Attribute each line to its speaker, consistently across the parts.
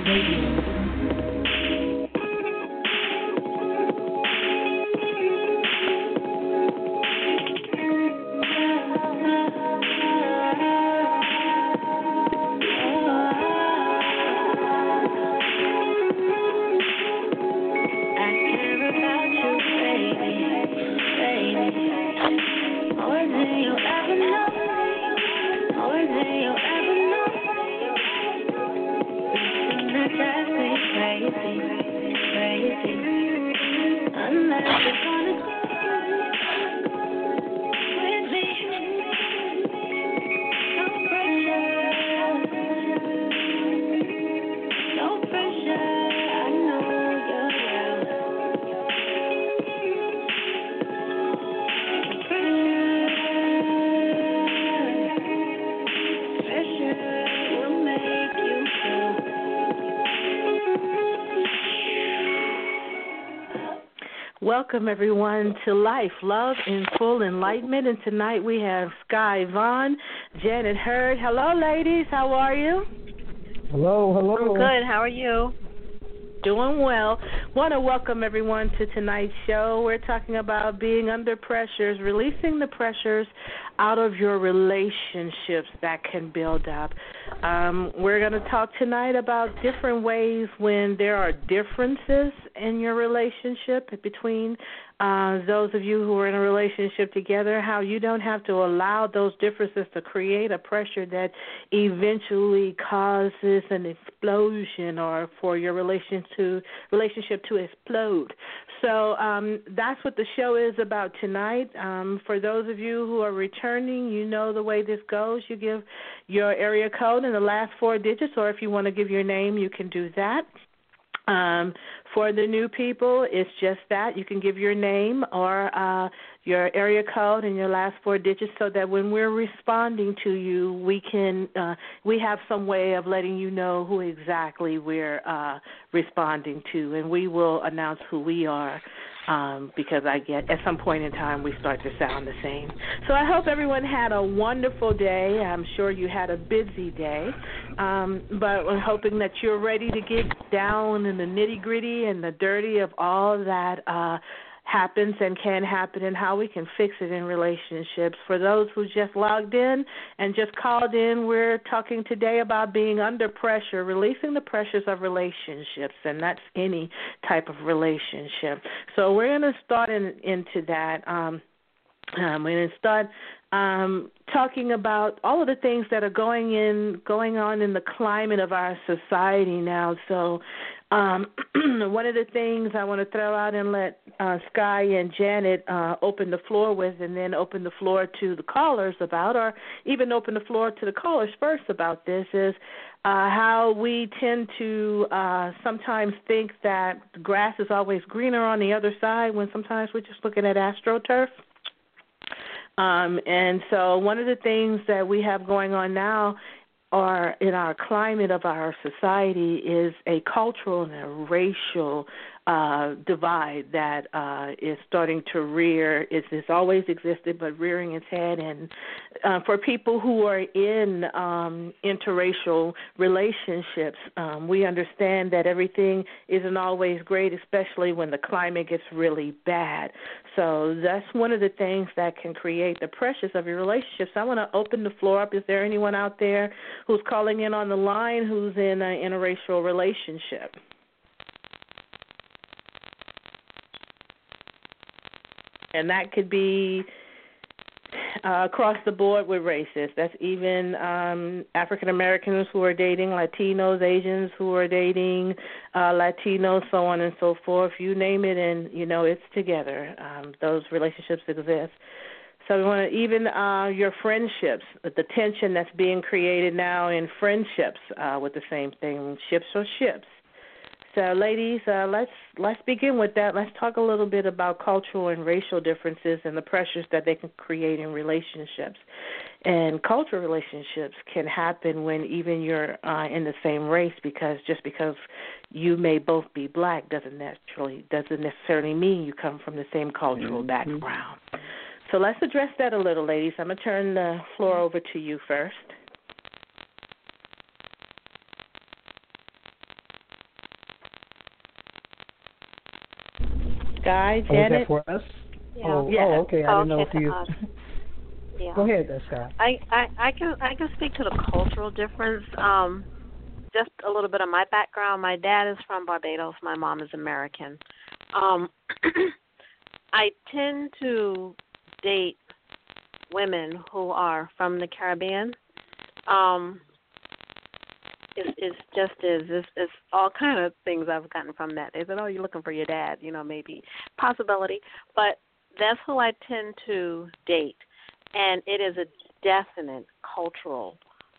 Speaker 1: Welcome, everyone, to Life, Love, and Full Enlightenment. And tonight we have Sky Vaughn, Janet Hurd. Hello, ladies. How are you?
Speaker 2: Hello.
Speaker 3: I'm good. How are you?
Speaker 1: Doing well. Want to welcome everyone to tonight's show. We're talking about being under pressures, releasing the pressures out of your relationships that can build up. We're going to talk tonight about different ways when there are differences in your relationship between those of you who are in a relationship together, how you don't have to allow those differences to create a pressure that eventually causes an explosion or for your relationship to explode. So that's what the show is about tonight. For those of you who are returning, you know the way this goes. You give your area code and the last four digits, or if you want to give your name, you can do that. For the new people, it's just that. You can give your name or your area code and your last four digits so that when we're responding to you, we have some way of letting you know who exactly we're responding to, and we will announce who we are. Because at some point in time we start to sound the same. So I hope everyone had a wonderful day. I'm sure you had a busy day, but I'm hoping that you're ready to get down in the nitty-gritty and the dirty of all that happens and can happen and how we can fix it in relationships. For those who just logged in and just called in, we're talking today about being under pressure, releasing the pressures of relationships, and that's any type of relationship. So we're going to start into that. We're going to start talking about all of the things that are going on in the climate of our society now. So one of the things I want to throw out and let Sky and Janet open the floor with, and then open the floor to the callers about, or even open the floor to the callers first about this, is how we tend to sometimes think that the grass is always greener on the other side when sometimes we're just looking at AstroTurf. And so one of the things that we have going on now or in our climate of our society is a cultural and a racial divide that is starting to rear. It's always existed, but rearing its head. And for people who are in interracial relationships, we understand that everything isn't always great, especially when the climate gets really bad. So that's one of the things that can create the pressures of your relationships. I want to open the floor up. Is there anyone out there who's calling in on the line who's in an interracial relationship? And that could be across the board with races. That's even African Americans who are dating Latinos, Asians who are dating Latinos, so on and so forth. You name it, and it's together. Those relationships exist. So we want to even your friendships, the tension that's being created now in friendships with the same thing. Ships are ships. So, ladies, let's begin with that. Let's talk a little bit about cultural and racial differences and the pressures that they can create in relationships. And cultural relationships can happen when even you're in the same race, because just because you may both be black doesn't necessarily mean you come from the same cultural background. So let's address that a little, ladies. I'm going to turn the floor over to you first. Sky,
Speaker 2: Oh, is that
Speaker 1: Janet?
Speaker 2: for us?
Speaker 3: Yeah.
Speaker 2: Okay. I didn't know if you.
Speaker 3: Yeah.
Speaker 2: Go ahead, Scott.
Speaker 3: I can speak to the cultural difference. Just a little bit of my background. My dad is from Barbados. My mom is American. I tend to date women who are from the Caribbean. It's all kind of things I've gotten from that. They said, "Oh, you're looking for your dad," maybe possibility, but that's who I tend to date, and it is a definite cultural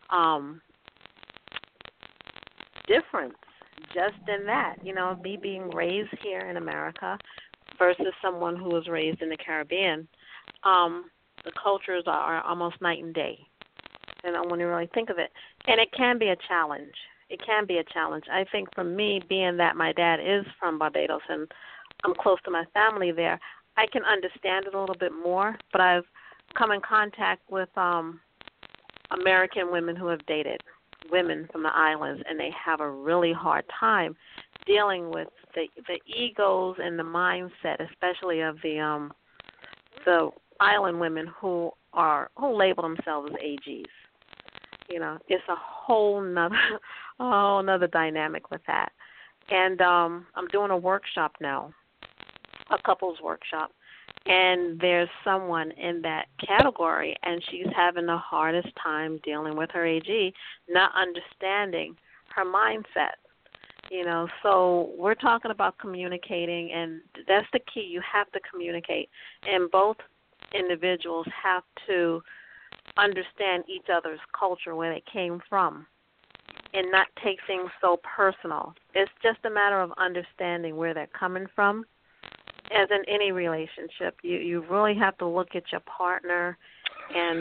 Speaker 3: difference just in that, me being raised here in America versus someone who was raised in the Caribbean. The cultures are almost night and day, when you really think of it. And it can be a challenge. I think for me, being that my dad is from Barbados and I'm close to my family there, I can understand it a little bit more, but I've come in contact with American women who have dated women from the islands, and they have a really hard time dealing with the egos and the mindset, especially of the island women who label themselves as AGs. It's a whole nother dynamic with that. And I'm doing a workshop now, a couples workshop, and there's someone in that category, and she's having the hardest time dealing with her AG, not understanding her mindset. So we're talking about communicating, and that's the key. You have to communicate, and both individuals have to understand each other's culture, where they came from, and not take things so personal. It's just a matter of understanding where they're coming from. As in any relationship, you really have to look at your partner and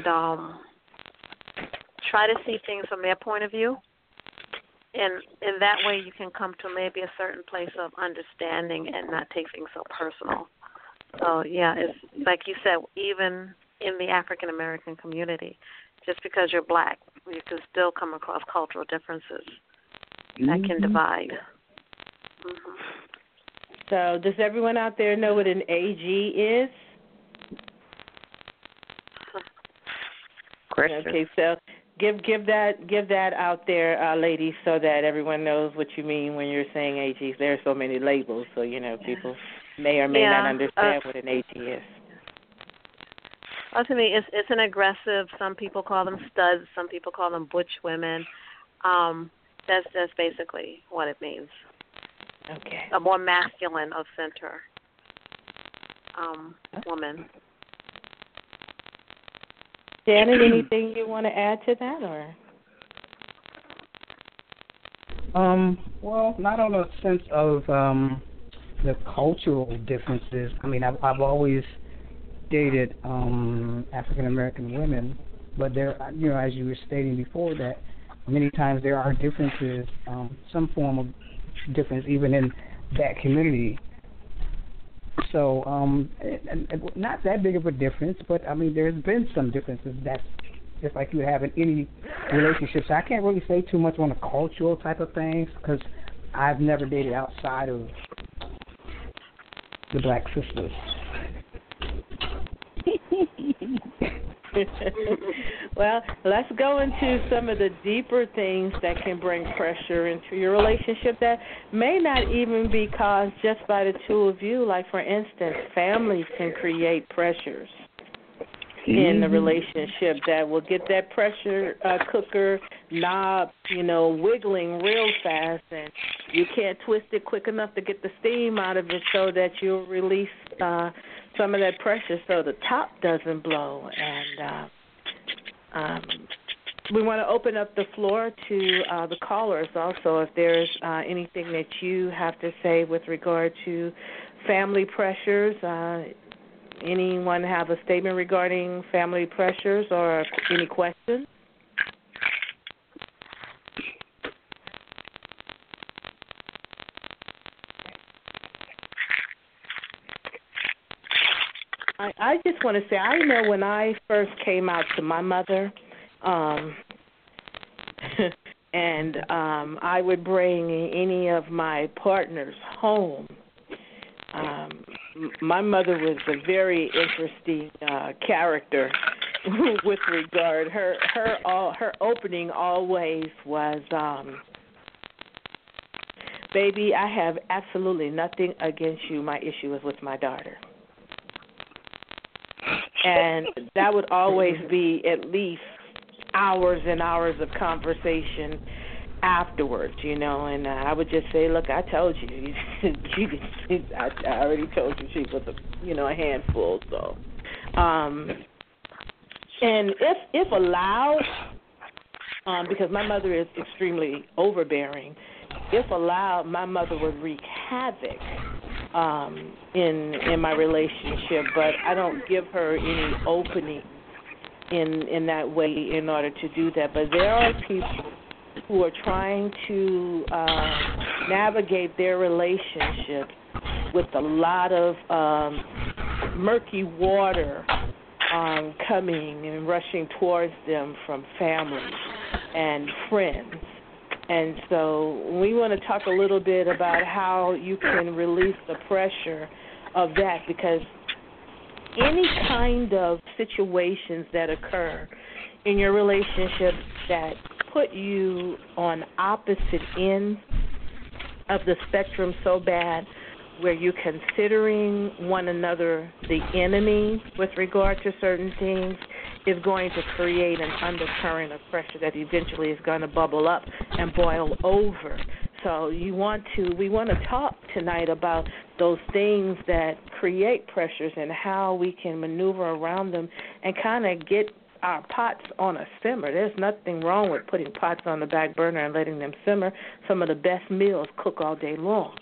Speaker 3: try to see things from their point of view. And in that way, you can come to maybe a certain place of understanding and not take things so personal. So, yeah, it's like you said, even in the African-American community, just because you're black, you can still come across cultural differences that can divide. Mm-hmm.
Speaker 1: So does everyone out there know what an AG is?
Speaker 4: Christian.
Speaker 1: Okay, so give that out there, ladies, so that everyone knows what you mean when you're saying AGs. There are so many labels, so people may or may not understand what an AG is.
Speaker 3: Well, to me, it's an aggressive. Some people call them studs. Some people call them butch women. That's basically what it means.
Speaker 1: Okay.
Speaker 3: A more masculine of center woman.
Speaker 1: Janet, anything you want to add to that, or?
Speaker 2: Well, not on a sense of the cultural differences. I mean, I've always dated African American women, but there, as you were stating before, that many times there are differences, some form of difference even in that community. So, and not that big of a difference, but I mean, there's been some differences. That's just like you have in any relationships. I can't really say too much on the cultural type of things because I've never dated outside of the Black sisters.
Speaker 1: Well, let's go into some of the deeper things that can bring pressure into your relationship that may not even be caused just by the two of you. Like, for instance, families can create pressures in the relationship that will get that pressure cooker knob, wiggling real fast, and you can't twist it quick enough to get the steam out of it so that you'll release some of that pressure so the top doesn't blow. And we want to open up the floor to the callers also, if there's anything that you have to say with regard to family pressures. Anyone have a statement regarding family pressures or any questions? I just want to say, I know when I first came out to my mother, and I would bring any of my partners home, my mother was a very interesting character with regard. Her opening always was, baby, I have absolutely nothing against you. My issue is with my daughter. And that would always be at least hours and hours of conversation afterwards, and I would just say, look, I told you. I already told you she was a handful. So, and if allowed, because my mother is extremely overbearing, if allowed, my mother would wreak havoc in my relationship, but I don't give her any opening in that way in order to do that. But there are people who are trying to navigate their relationship with a lot of murky water coming and rushing towards them from family and friends. And so we want to talk a little bit about how you can release the pressure of that, because any kind of situations that occur in your relationship that put you on opposite ends of the spectrum so bad where you're considering one another the enemy with regard to certain things is going to create an undercurrent of pressure that eventually is going to bubble up and boil over. So we want to talk tonight about those things that create pressures and how we can maneuver around them and kind of get our pots on a simmer. There's nothing wrong with putting pots on the back burner and letting them simmer. Some of the best meals cook all day long.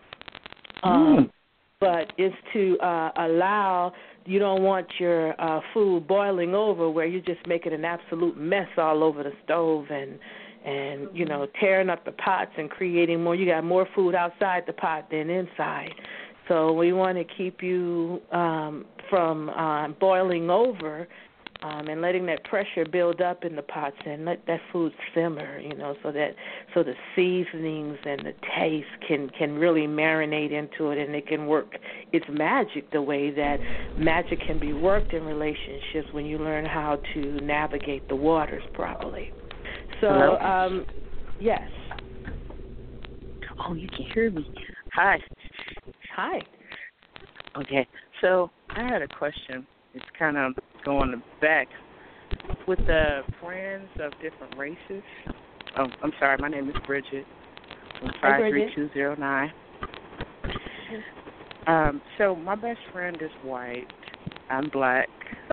Speaker 1: But it's to allow, you don't want your food boiling over where you're just making an absolute mess all over the stove and tearing up the pots and creating more. You got more food outside the pot than inside. So we want to keep you from boiling over and letting that pressure build up in the pots and let that food simmer, so the seasonings and the taste can really marinate into it, and it can work its magic the way that magic can be worked in relationships when you learn how to navigate the waters properly. So, yes.
Speaker 4: Oh, you can hear me. Hi.
Speaker 1: Hi.
Speaker 4: Okay, so I had a question. It's kind of going back with the friends of different races. Oh, I'm sorry. My name is Bridget from 53209. So my best friend is white. I'm black.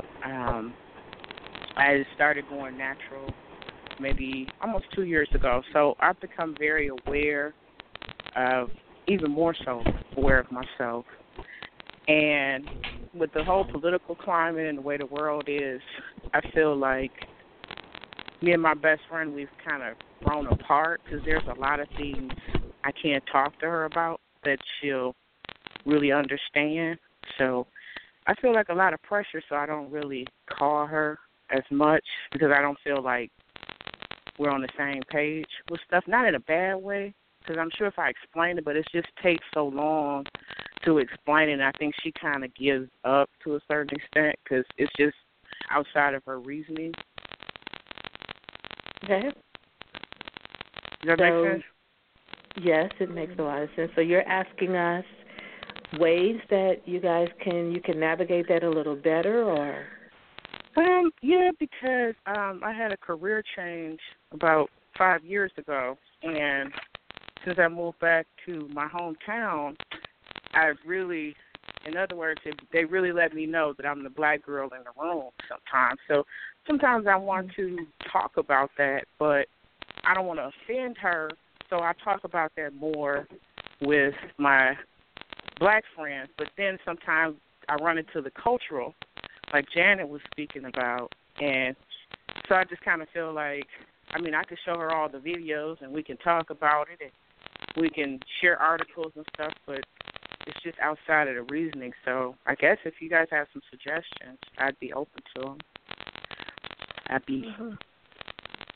Speaker 4: I started going natural maybe almost 2 years ago. So I've become very aware of, even more so aware of myself. And with the whole political climate and the way the world is, I feel like me and my best friend, we've kind of grown apart because there's a lot of things I can't talk to her about that she'll really understand. So I feel like a lot of pressure, so I don't really call her as much because I don't feel like we're on the same page with stuff. Not in a bad way, because I'm sure if I explain it, but it just takes so long to explain it, and I think she kind of gives up to a certain extent because it's just outside of her reasoning.
Speaker 1: Okay.
Speaker 4: Does that make sense?
Speaker 1: Yes, it makes a lot of sense. So you're asking us ways that you guys can navigate that a little better, or?
Speaker 4: Yeah, because I had a career change about 5 years ago, and since I moved back to my hometown, I really, in other words, they really let me know that I'm the black girl in the room sometimes. So sometimes I want to talk about that, but I don't want to offend her, so I talk about that more with my black friends. But then sometimes I run into the cultural, like Janet was speaking about, and so I just kind of feel like, I mean, I could show her all the videos and we can talk about it and we can share articles and stuff, but it's just outside of the reasoning. So I guess if you guys have some suggestions, I'd be open to them. I'd be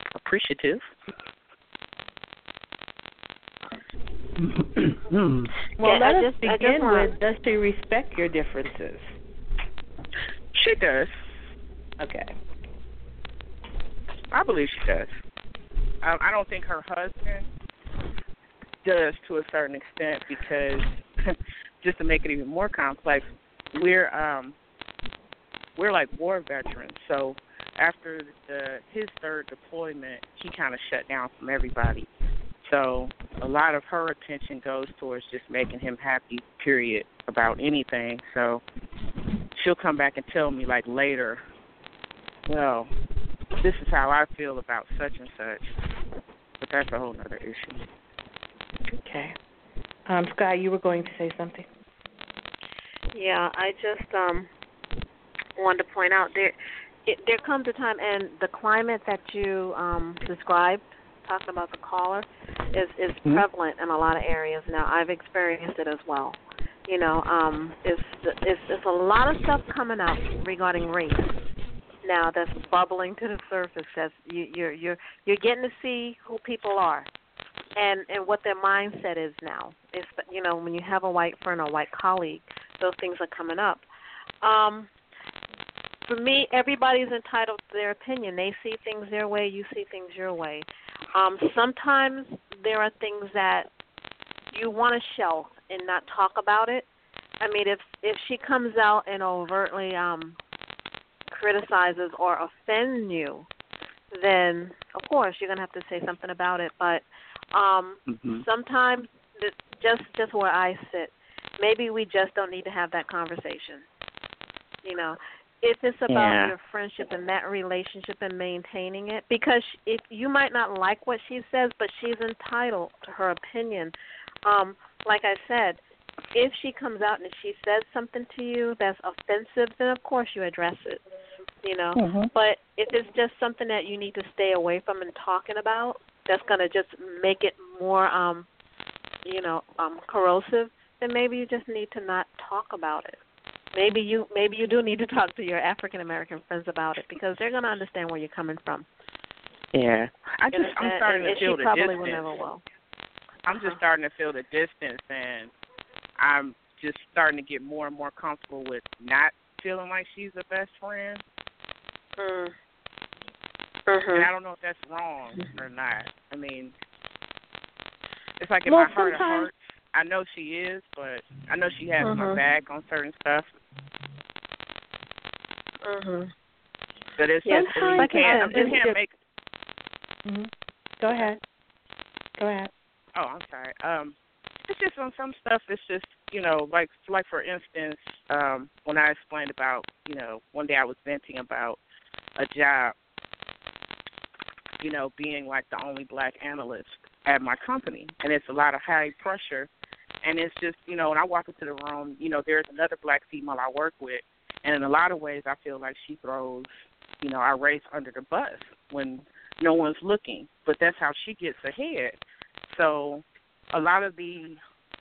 Speaker 4: appreciative.
Speaker 1: Well,
Speaker 3: Yeah,
Speaker 1: let us begin with, does she respect your differences?
Speaker 4: She does.
Speaker 1: Okay.
Speaker 4: I believe she does. I don't think her husband does to a certain extent because, just to make it even more complex, we're like war veterans. So after his third deployment, he kind of shut down from everybody. So a lot of her attention goes towards just making him happy, period, about anything. So she'll come back and tell me, like, later, well, this is how I feel about such and such. But that's a whole other issue.
Speaker 1: Okay. Sky, you were going to say something.
Speaker 3: Yeah, I just wanted to point out there comes a time, and the climate that you described, talking about the caller, is prevalent in a lot of areas now. I've experienced it as well. You know, it's a lot of stuff coming up regarding race now that's bubbling to the surface. That's you're getting to see who people are and what their mindset is now. It's, you know, when you have a white friend or a white colleague, those things are coming up. For me, everybody's entitled to their opinion. They see things their way, you see things your way. Sometimes there are things that you want to shelf and not talk about it. I mean, if she comes out and overtly criticizes or offends you, then of course you're gonna have to say something about it. But sometimes, just where I sit, maybe we just don't need to have that conversation. You know, if it's about your friendship and that relationship and maintaining it, because if you might not like what she says, but she's entitled to her opinion. Like I said, if she comes out and she says something to you that's offensive, then of course you address it, you know. But if it's just something that you need to stay away from and talking about, that's going to just make it more, corrosive, then maybe you just need to not talk about it. Maybe you do need to talk to your African American friends about it because they're going to understand where you're coming from.
Speaker 4: Yeah, I'm starting to feel the distance.
Speaker 3: Probably will never will.
Speaker 4: I'm just starting to feel the distance, and I'm just starting to get more and more comfortable with not feeling like she's the best friend. And I don't know if that's wrong or not. I mean, it's like in my heart of hearts, I know she is, but I know she has my back on certain stuff. But it's just, I can't make.
Speaker 1: Go ahead.
Speaker 3: Oh,
Speaker 4: I'm sorry. It's just on some stuff. It's just, you know, like for instance, when I explained about, you know, one day I was venting about a job, you know, being like the only black analyst at my company, and it's a lot of high pressure, and it's just, you know, when I walk into the room, you know, there's another black female I work with, and in a lot of ways I feel like she throws, you know, our race under the bus when no one's looking, but that's how she gets ahead. So a lot of the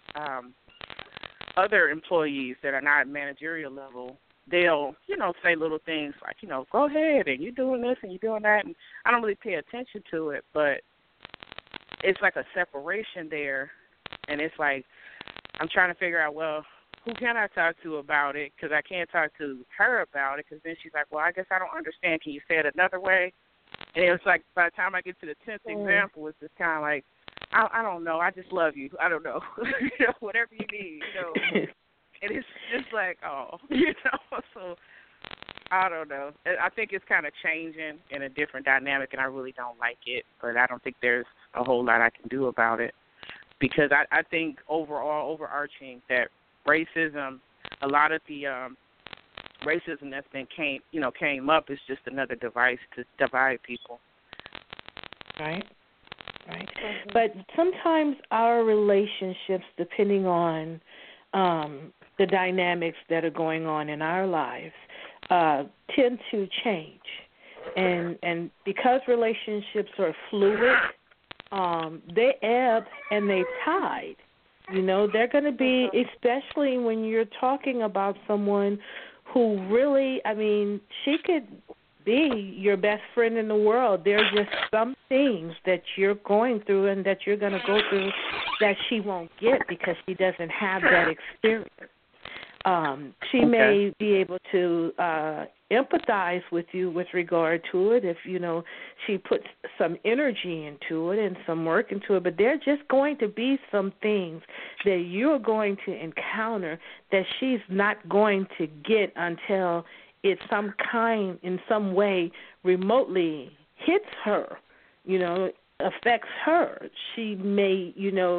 Speaker 4: other employees that are not at managerial level, they'll, you know, say little things like, you know, go ahead and you're doing this and you're doing that, and I don't really pay attention to it, but it's like a separation there, and it's like I'm trying to figure out, well, who can I talk to about it, because I can't talk to her about it, because then she's like, well, I guess I don't understand. Can you say it another way? And it was like by the time I get to the 10th example, it's just kind of like, I don't know. I just love you. I don't know. You know, whatever you need, you know. And it's just like, oh, you know. So I don't know. I think it's kind of changing in a different dynamic, and I really don't like it. But I don't think there's a whole lot I can do about it, because I think overall, overarching, that racism, a lot of the racism that's been came up is just another device to divide people.
Speaker 1: Right. But sometimes our relationships, depending on the dynamics that are going on in our lives, tend to change. And because relationships are fluid, they ebb and they tide. You know, they're going to be, especially when you're talking about someone who really, I mean, she could be your best friend in the world. There's just some things that you're going through and that you're going to go through that she won't get because she doesn't have that experience. She may be able to empathize with you with regard to it if, she puts some energy into it and some work into it, but there are just going to be some things that you're going to encounter that she's not going to get until it in some way remotely hits her, affects her. She may,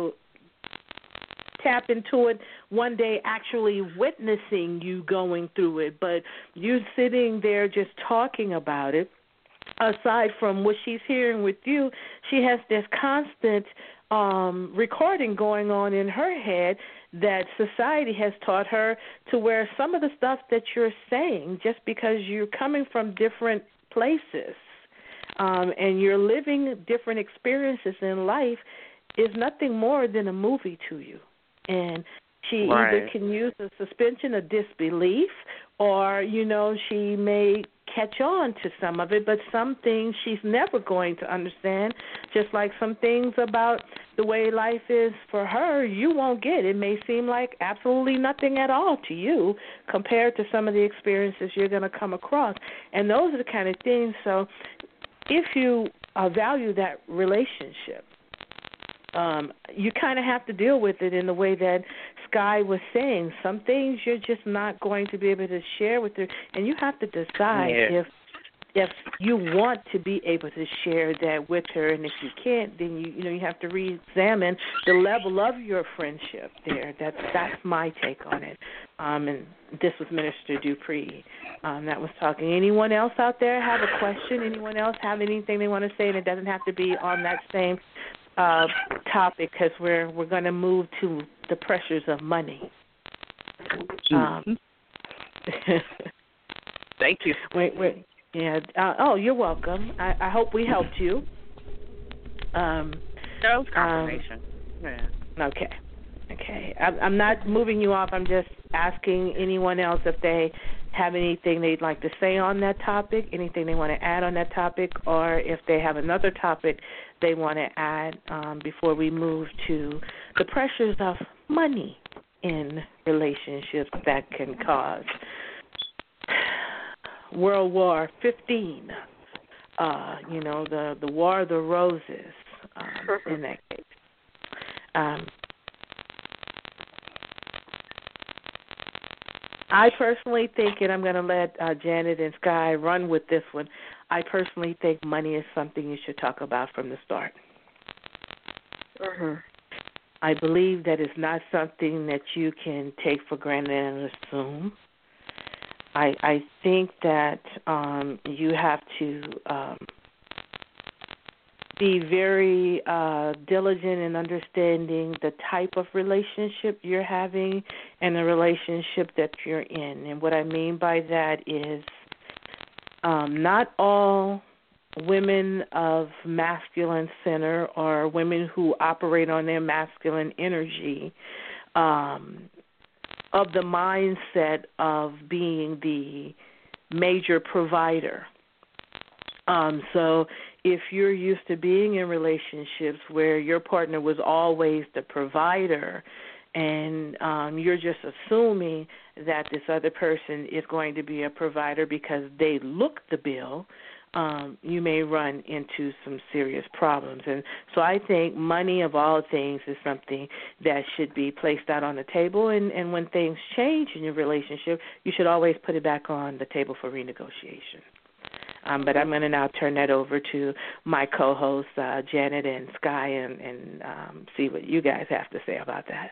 Speaker 1: tap into it one day actually witnessing you going through it, but you sitting there just talking about it, aside from what she's hearing with you, she has this constant recording going on in her head that society has taught her to where some of the stuff that you're saying, just because you're coming from different places and you're living different experiences in life, is nothing more than a movie to you. And she either can use a suspension of disbelief or, she may catch on to some of it, but some things she's never going to understand, just like some things about the way life is for her, you won't get. It may seem like absolutely nothing at all to you compared to some of the experiences you're going to come across. And those are the kind of things. So if you value that relationship, you kind of have to deal with it in the way that Sky was saying. Some things you're just not going to be able to share with her, and you have to decide if you want to be able to share that with her, and if you can't, then you have to re-examine the level of your friendship there. That's my take on it. And this was Minister Dupree that was talking. Anyone else out there have a question? Anyone else have anything they want to say? And it doesn't have to be on that same topic, because we're going to move to the pressures of money.
Speaker 4: Thank you.
Speaker 1: Wait. Yeah. You're welcome. I hope we helped you.
Speaker 4: That was confirmation.
Speaker 1: Okay. I'm not moving you off. I'm just asking anyone else if they have anything they'd like to say on that topic, anything they want to add on that topic, or if they have another topic they want to add before we move to the pressures of money in relationships that can cause World War 15, the War of the Roses in that case. I personally think, and I'm going to let Janet and Sky run with this one, I personally think money is something you should talk about from the start. I believe that it's not something that you can take for granted and assume. I think that you have to be very diligent in understanding the type of relationship you're having and the relationship that you're in. And what I mean by that is not all women of masculine center or women who operate on their masculine energy of the mindset of being the major provider. So if you're used to being in relationships where your partner was always the provider and you're just assuming that this other person is going to be a provider because they look the bill, you may run into some serious problems. And so I think money, of all things, is something that should be placed out on the table. And when things change in your relationship, you should always put it back on the table for renegotiation. But I'm going to now turn that over to my co-hosts, Janet and Sky, and see what you guys have to say about that.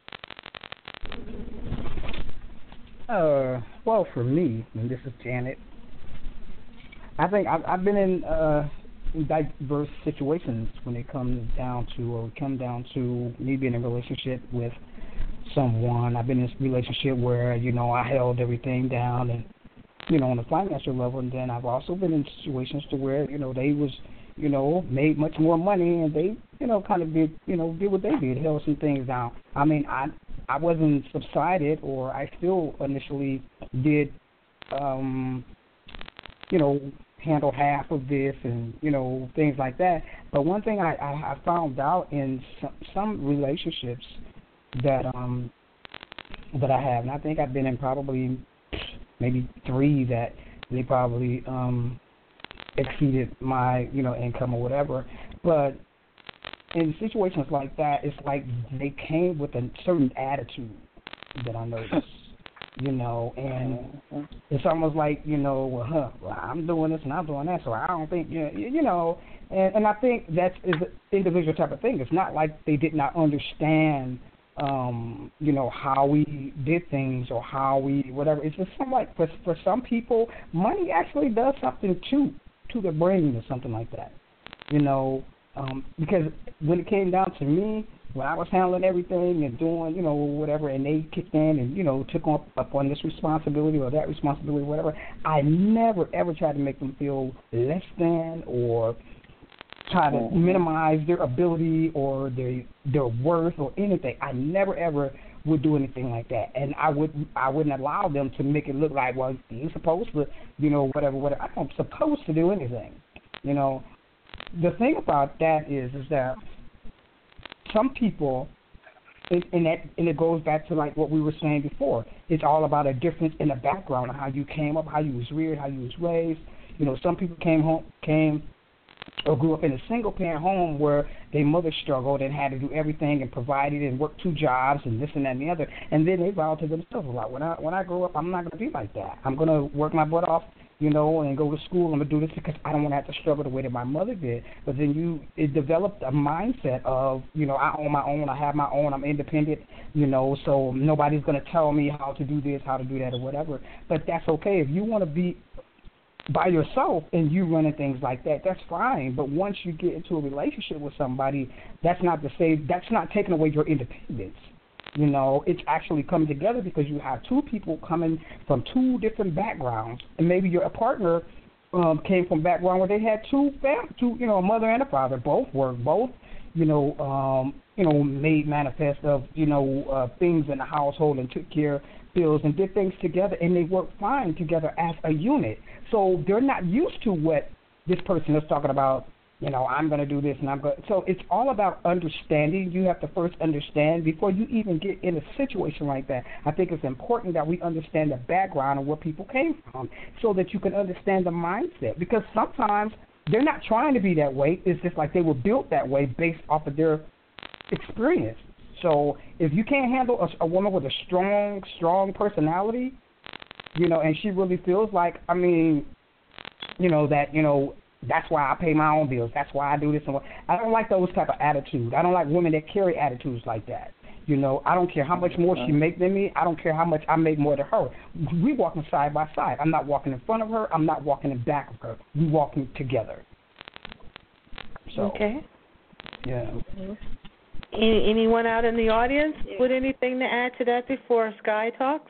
Speaker 2: Well, for me, and this is Janet, I think I've been in diverse situations when it comes down to me being in a relationship with someone. I've been in a relationship where, I held everything down and, on the financial level, and then I've also been in situations to where, they was, made much more money and they, kind of did what they did, held some things down. I mean, I wasn't subsided, or I still initially did handle half of this and, things like that. But one thing I found out in some relationships that that I have, and I think I've been in probably maybe 3 that they probably exceeded my, income or whatever. But in situations like that, it's like they came with a certain attitude that I noticed. And it's almost like, well, I'm doing this and I'm doing that, so I don't think, and I think that's is an individual type of thing. It's not like they did not understand, how we did things or how we, whatever. It's just something like, for some people, money actually does something to the brain or something like that, because when it came down to me, when I was handling everything and doing, whatever, and they kicked in and, took up on this responsibility or that responsibility, whatever, I never, ever tried to make them feel less than or try to minimize their ability or their worth or anything. I never, ever would do anything like that. And I wouldn't allow them to make it look like, well, you're supposed to, whatever. I'm supposed to do anything. The thing about that is that some people, and it goes back to like what we were saying before. It's all about a difference in the background of how you came up, how you was reared, how you was raised. Some people came or grew up in a single parent home where their mother struggled and had to do everything and provided and worked 2 jobs and this and that and the other. And then they vowed to themselves a lot. When I grow up, I'm not going to be like that. I'm going to work my butt off, and go to school. I'm going to do this because I don't want to have to struggle the way that my mother did. But then it developed a mindset of, I own my own, I have my own, I'm independent, so nobody's going to tell me how to do this, how to do that, or whatever. But that's okay. If you want to be by yourself and you running things like that, that's fine. But once you get into a relationship with somebody, that's not taking away your independence. It's actually coming together because you have 2 people coming from 2 different backgrounds, and maybe your partner came from a background where they had 2 a mother and a father, both worked, both, made manifest of, things in the household and took care of bills and did things together, and they worked fine together as a unit. So they're not used to what this person is talking about. I'm going to do this, and I'm going. So it's all about understanding. You have to first understand before you even get in a situation like that. I think it's important that we understand the background of where people came from, so that you can understand the mindset. Because sometimes they're not trying to be that way. It's just like they were built that way based off of their experience. So if you can't handle a woman with a strong personality, and she really feels like, that's why I pay my own bills. That's why I do this. I don't like those type of attitudes. I don't like women that carry attitudes like that. I don't care how much more she make than me. I don't care how much I make more than her. We walking side by side. I'm not walking in front of her. I'm not walking in back of her. We walking together. So,
Speaker 1: okay.
Speaker 2: Yeah.
Speaker 1: Anyone out in the audience with anything to add to that before Sky talks?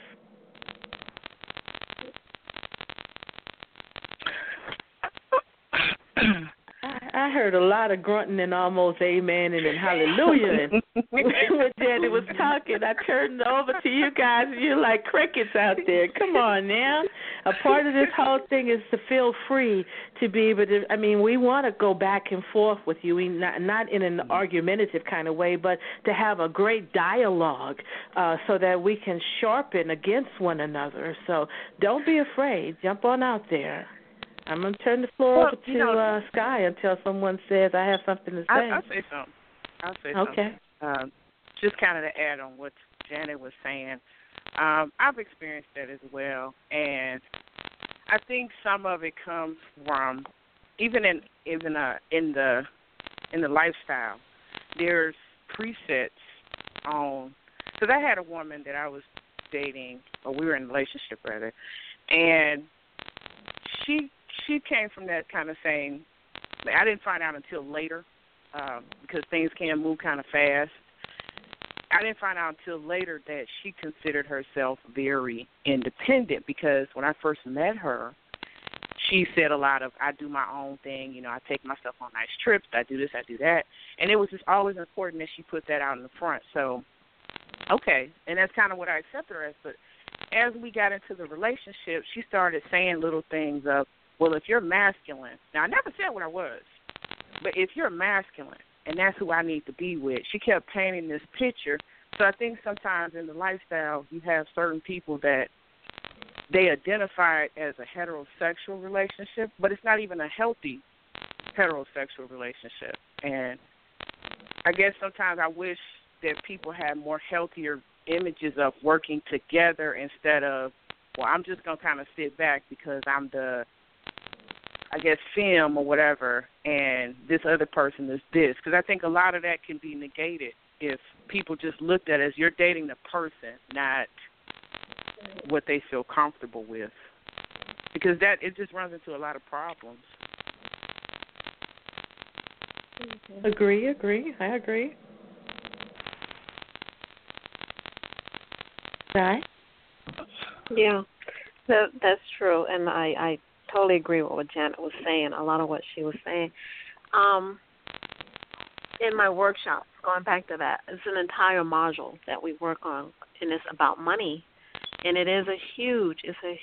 Speaker 1: I heard a lot of grunting and almost amen and then hallelujah. And when Janet was talking, I turned over to you guys, and you're like crickets out there. Come on now. A part of this whole thing is to feel free to be able to, we want to go back and forth with you, not in an argumentative kind of way, but to have a great dialogue so that we can sharpen against one another. So don't be afraid. Jump on out there. I'm going to turn the floor over to Sky until someone says I have something to say.
Speaker 4: I'll say something.
Speaker 1: Okay.
Speaker 4: Just kind of to add on what Janet was saying. I've experienced that as well, and I think some of it comes from even in the lifestyle. There's presets on. Because I had a woman that I was dating, or we were in a relationship rather, and she came from that kind of saying, I didn't find out until later because things can move kind of fast. I didn't find out until later that she considered herself very independent because when I first met her, she said a lot of, I do my own thing, I take myself on nice trips, I do this, I do that. And it was just always important that she put that out in the front. So, okay, and that's kind of what I accept her as. But as we got into the relationship, she started saying little things of, well, if you're masculine, now I never said what I was, but if you're masculine and that's who I need to be with, she kept painting this picture. So I think sometimes in the lifestyle you have certain people that they identify it as a heterosexual relationship, but it's not even a healthy heterosexual relationship. And I guess sometimes I wish that people had more healthier images of working together instead of, well, I'm just going to kind of sit back because I'm the, I guess, femme or whatever, and this other person is this. Because I think a lot of that can be negated if people just looked at it as you're dating the person, not what they feel comfortable with. Because that, it just runs into a lot of problems.
Speaker 1: Agree. I agree. Right?
Speaker 3: Yeah, that's true, and I totally agree with what Janet was saying, a lot of what she was saying. In my workshop, going back to that, it's an entire module that we work on, and it's about money. And it is a huge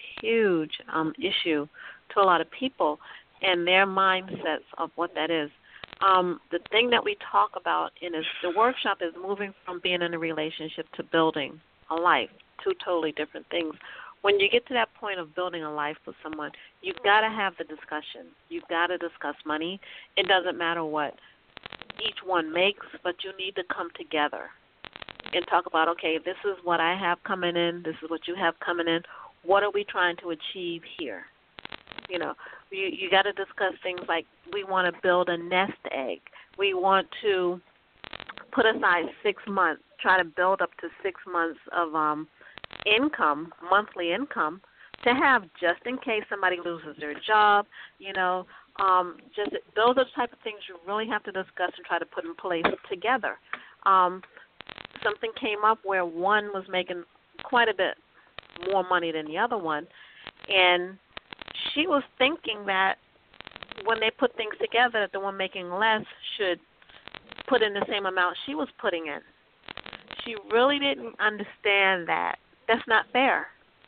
Speaker 3: issue to a lot of people and their mindsets of what that is. The thing that we talk about in the workshop is moving from being in a relationship to building a life, two totally different things. When you get to that point of building a life with someone, you've got to have the discussion. You've got to discuss money. It doesn't matter what each one makes, but you need to come together and talk about, okay, this is what I have coming in, this is what you have coming in. What are we trying to achieve here? You know, you got to discuss things like we want to build a nest egg. We want to put aside 6 months, try to build up to 6 months of income, monthly income, to have just in case somebody loses their job. You know, just those are the type of things you really have to discuss and try to put in place together. Something came up where one was making quite a bit more money than the other one, and she was thinking that when they put things together, that the one making less should put in the same amount she was putting in. She really didn't understand that. That's not fair.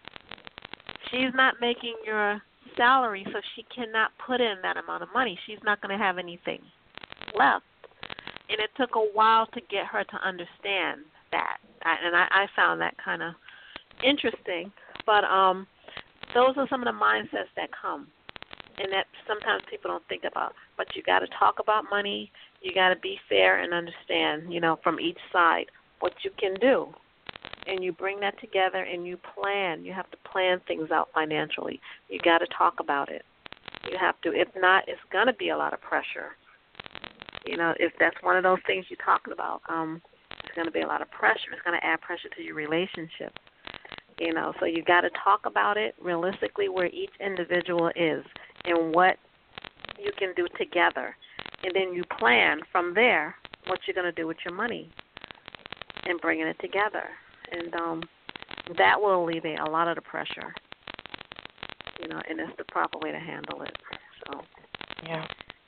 Speaker 3: She's not making your salary, so she cannot put in that amount of money. She's not going to have anything left. And it took a while to get her to understand that. I found that kind of interesting. But those are some of the mindsets that come and that sometimes people don't think about. But you got to talk about money. You got to be fair and understand, you know, from each side what you can do. And you bring that together and you plan. You have to plan things out financially. You got to talk about it. You have to. If not, it's going to be a lot of pressure. You know, if that's one of those things you're talking about, it's going to be a lot of pressure. It's going to add pressure to your relationship. You know, so you got to talk about it realistically where each individual is and what you can do together. And then you plan from there what you're going to do with your money and bringing it together. And that will alleviate a lot of the pressure, you know, and it's the proper way to handle it. So,
Speaker 1: yeah.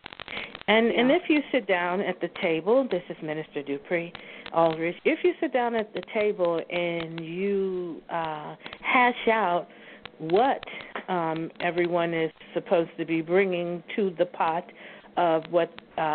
Speaker 1: And if you sit down at the table, this is Minister Dupree Aldridge, if you sit down at the table and you hash out what everyone is supposed to be bringing to the pot of what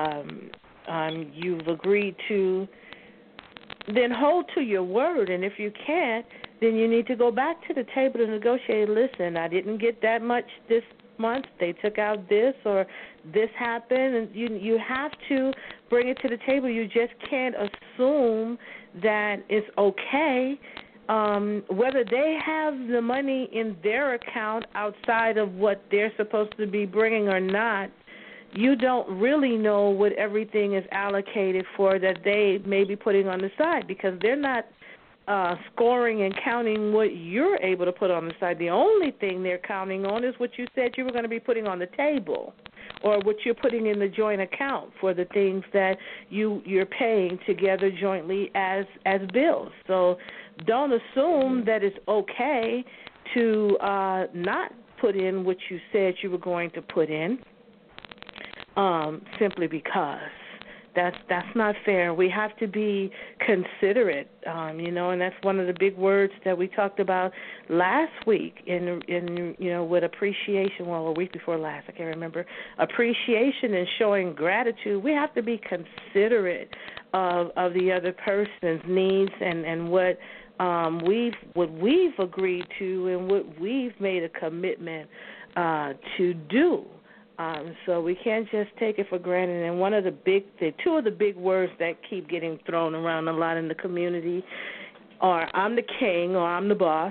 Speaker 1: you've agreed to, then hold to your word. And if you can't, then you need to go back to the table to negotiate. Listen, I didn't get that much this month. They took out this or this happened. And you have to bring it to the table. You just can't assume that it's okay. Whether they have the money in their account outside of what they're supposed to be bringing or not, you don't really know what everything is allocated for that they may be putting on the side, because they're not scoring and counting what you're able to put on the side. The only thing they're counting on is what you said you were going to be putting on the table, or what you're putting in the joint account for the things that you're paying together jointly as bills. So don't assume that it's okay to not put in what you said you were going to put in simply because. That's not fair. We have to be considerate, and that's one of the big words that we talked about last week in with appreciation. Well, a week before last, I can't remember. Appreciation and showing gratitude. We have to be considerate of the other person's needs and what we've agreed to and what we've made a commitment to do. So we can't just take it for granted. And two of the big words that keep getting thrown around a lot in the community are I'm the king or I'm the boss,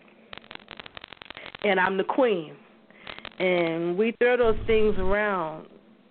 Speaker 1: and I'm the queen. And we throw those things around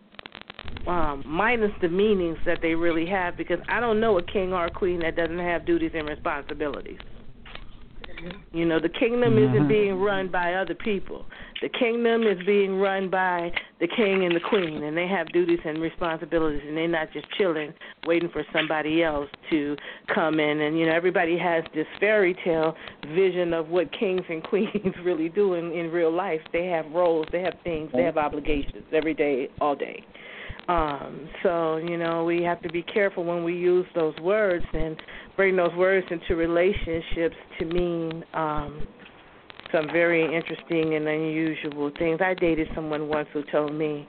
Speaker 1: minus the meanings that they really have, because I don't know a king or a queen that doesn't have duties and responsibilities. The kingdom isn't being run by other people. The kingdom is being run by the king and the queen, and they have duties and responsibilities, and they're not just chilling, waiting for somebody else to come in. And, everybody has this fairy tale vision of what kings and queens really do in real life. They have roles, they have things, they have obligations every day, all day. So, we have to be careful when we use those words and bring those words into relationships to mean some very interesting and unusual things. I dated someone once who told me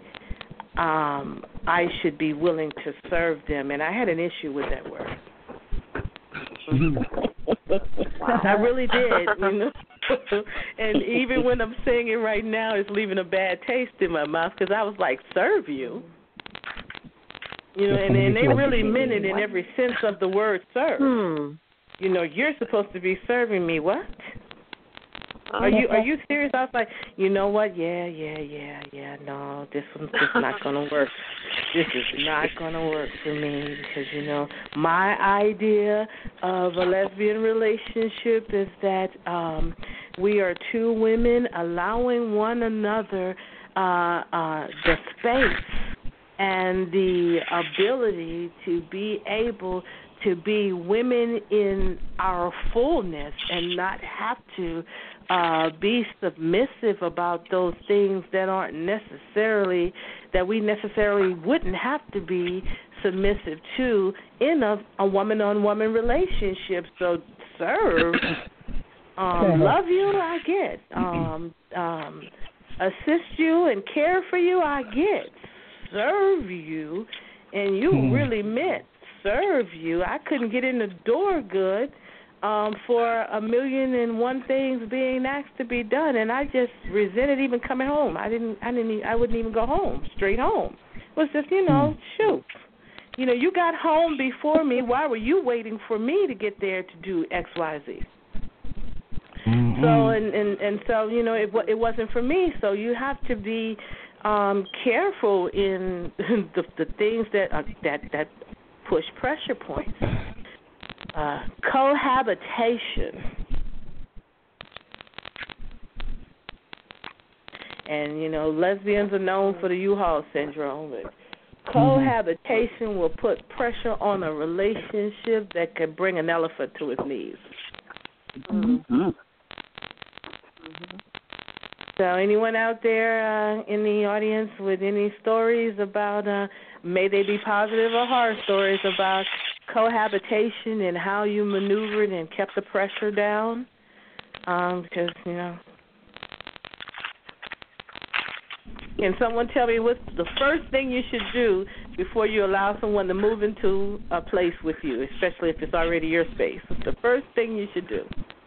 Speaker 1: I should be willing to serve them, and I had an issue with that word. I really did, And even when I'm saying it right now, it's leaving a bad taste in my mouth, because I was like, serve you? And they really meant it in every sense of the word serve. You're supposed to be serving me. What? Are you serious? I was like, you know what? Yeah. No, this one's just not going to work. This is not going to work for me, because, my idea of a lesbian relationship is that we are two women allowing one another the space and the ability to be able to be women in our fullness and not have to be submissive about those things that we necessarily wouldn't have to be submissive to in a woman-on-woman relationship. So serve, love you, I get. Assist you and care for you, I get. Serve you, and you really meant serve you. I couldn't get in the door good for 1,000,001 things being asked to be done, and I just resented even coming home. I wouldn't even go home, straight home. It was just, shoot. You got home before me. Why were you waiting for me to get there to do X, Y, Z? So so it wasn't for me. So you have to be careful in the things that push pressure points. Cohabitation. And, lesbians are known for the U-Haul syndrome. But cohabitation will put pressure on a relationship that could bring an elephant to its knees. So anyone out there in the audience with any stories about, may they be positive or horror stories about cohabitation and how you maneuvered and kept the pressure down? Because, can someone tell me what's the first thing you should do before you allow someone to move into a place with you, especially if it's already your space? What's the first thing you should do?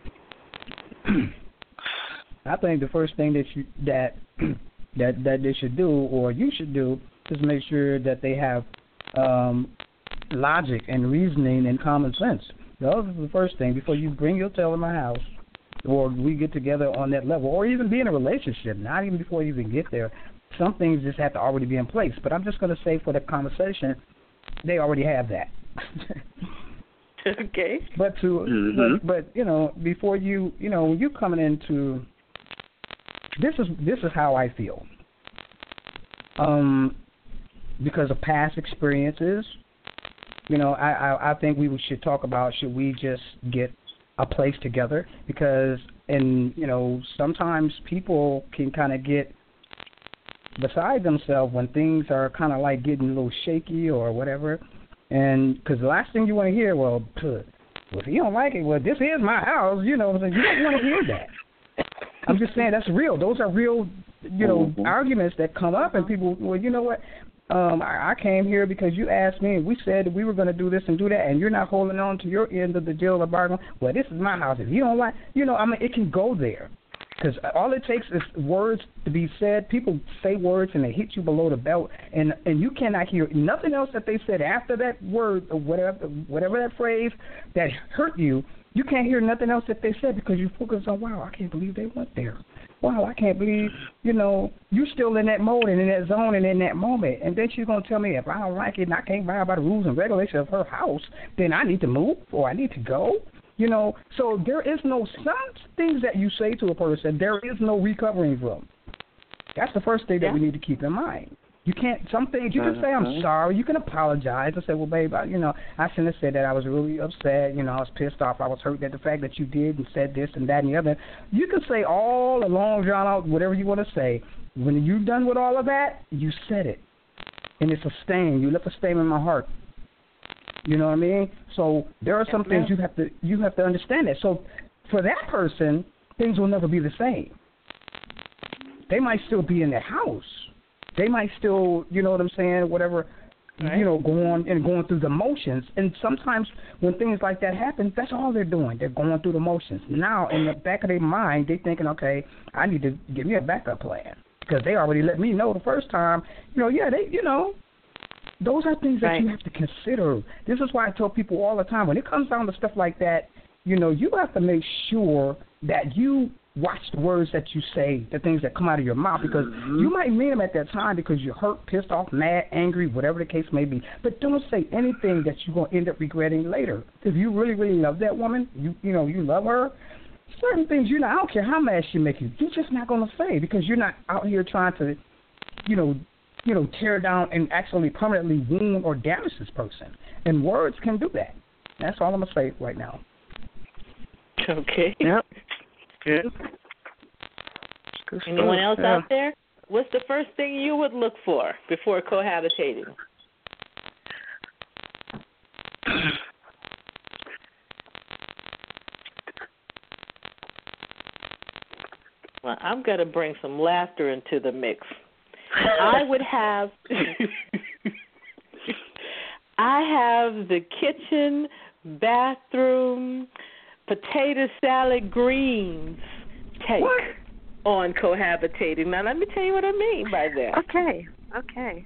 Speaker 2: I think the first thing that they should do, or you should do, is make sure that they have logic and reasoning and common sense. That is the first thing before you bring your tail in my house, or we get together on that level, or even be in a relationship. Not even before you even get there. Some things just have to already be in place. But I'm just going to say for the conversation, they already have that.
Speaker 1: Okay.
Speaker 2: But before you, when you're coming into this is how I feel. Because of past experiences, I think we should talk about, should we just get a place together? Because, sometimes people can kind of get beside themselves when things are kind of like getting a little shaky or whatever. And because the last thing you want to hear, well, if you don't like it, well, this is my house, you know. You don't want to hear that. I'm just saying that's real. Those are real, arguments that come up, and people, well, you know what? I came here because you asked me, and we said that we were going to do this and do that, and you're not holding on to your end of the deal or bargain. Well, this is my house. If you don't like, it can go there. Because all it takes is words to be said. People say words and they hit you below the belt, and you cannot hear nothing else that they said after that word or whatever that phrase that hurt you. You can't hear nothing else that they said because you focus on, wow, I can't believe they went there. Wow, I can't believe, you're still in that mode and in that zone and in that moment. And then she's going to tell me if I don't like it and I can't abide by the rules and regulations of her house, then I need to move or I need to go. So there is some things that you say to a person, there is no recovering from. That's the first thing that we need to keep in mind. You can't, some things you can say, I'm sorry, you can apologize and say, well, babe, I shouldn't have said that. I was really upset, I was pissed off, I was hurt at the fact that you did and said this and that and the other. You can say all along, drawn out, whatever you want to say. When you're done with all of that, you said it. And it's a stain. You left a stain in my heart. You know what I mean? So there are some things you have to understand that. So for that person, things will never be the same. They might still be in their house. They might still, whatever,
Speaker 1: right.
Speaker 2: Going through the motions. And sometimes when things like that happen, that's all they're doing. They're going through the motions. Now, in the back of their mind, they're thinking, okay, I need to give me a backup plan because they already let me know the first time. Those are things that you have to consider. This is why I tell people all the time, when it comes down to stuff like that, you have to make sure that you watch the words that you say, the things that come out of your mouth, because you might mean them at that time because you're hurt, pissed off, mad, angry, whatever the case may be. But don't say anything that you're going to end up regretting later. If you really, really love that woman, you love her, certain things, I don't care how mad she makes you, you're just not going to say because you're not out here trying to, tear down and actually permanently wound or damage this person. And words can do that. That's all I'm going to say right now.
Speaker 1: Okay.
Speaker 4: Yep. Good.
Speaker 1: Anyone else out there? What's the first thing you would look for before cohabitating? Well, I'm going to bring some laughter into the mix. I would have the kitchen, bathroom, potato salad, greens take on cohabitating. Now, let me tell you what I mean by that.
Speaker 3: Okay.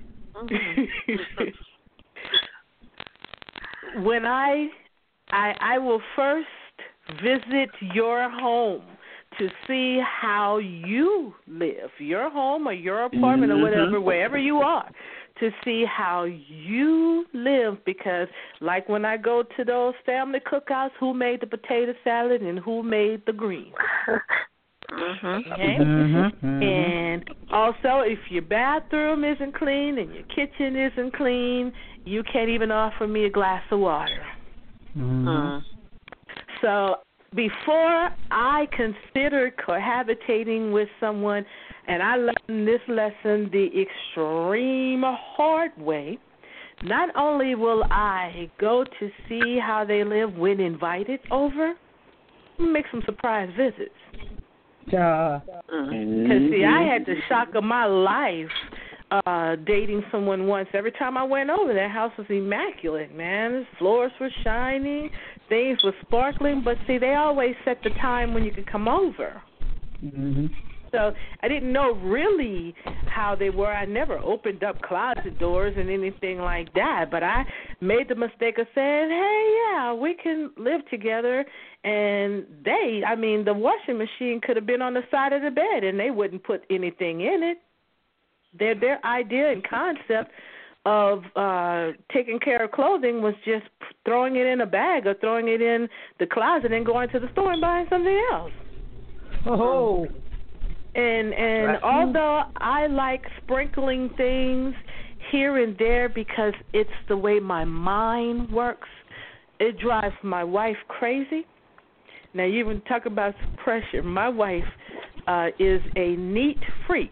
Speaker 1: When I will first visit your home to see how you live, your home or your apartment or whatever, wherever you are, to see how you live, because like when I go to those family cookouts, who made the potato salad and who made the greens? Okay? And also, if your bathroom isn't clean and your kitchen isn't clean, you can't even offer me a glass of water. So before I consider cohabitating with someone, and I learned this lesson the extreme hard way, not only will I go to see how they live when invited over, make some surprise visits. Because, see, I had the shock of my life dating someone once. Every time I went over, their house was immaculate, man. The floors were shining, things were sparkling, but, see, they always set the time when you could come over. So I didn't know really how they were. I never opened up closet doors and anything like that, but I made the mistake of saying, hey, yeah, we can live together. And the washing machine could have been on the side of the bed, and they wouldn't put anything in it. Their idea and concept of taking care of clothing was just throwing it in a bag or throwing it in the closet and going to the store and buying something else.
Speaker 2: Oh.
Speaker 1: And although I like sprinkling things here and there because it's the way my mind works, it drives my wife crazy. Now, you even talk about pressure. My wife is a neat freak.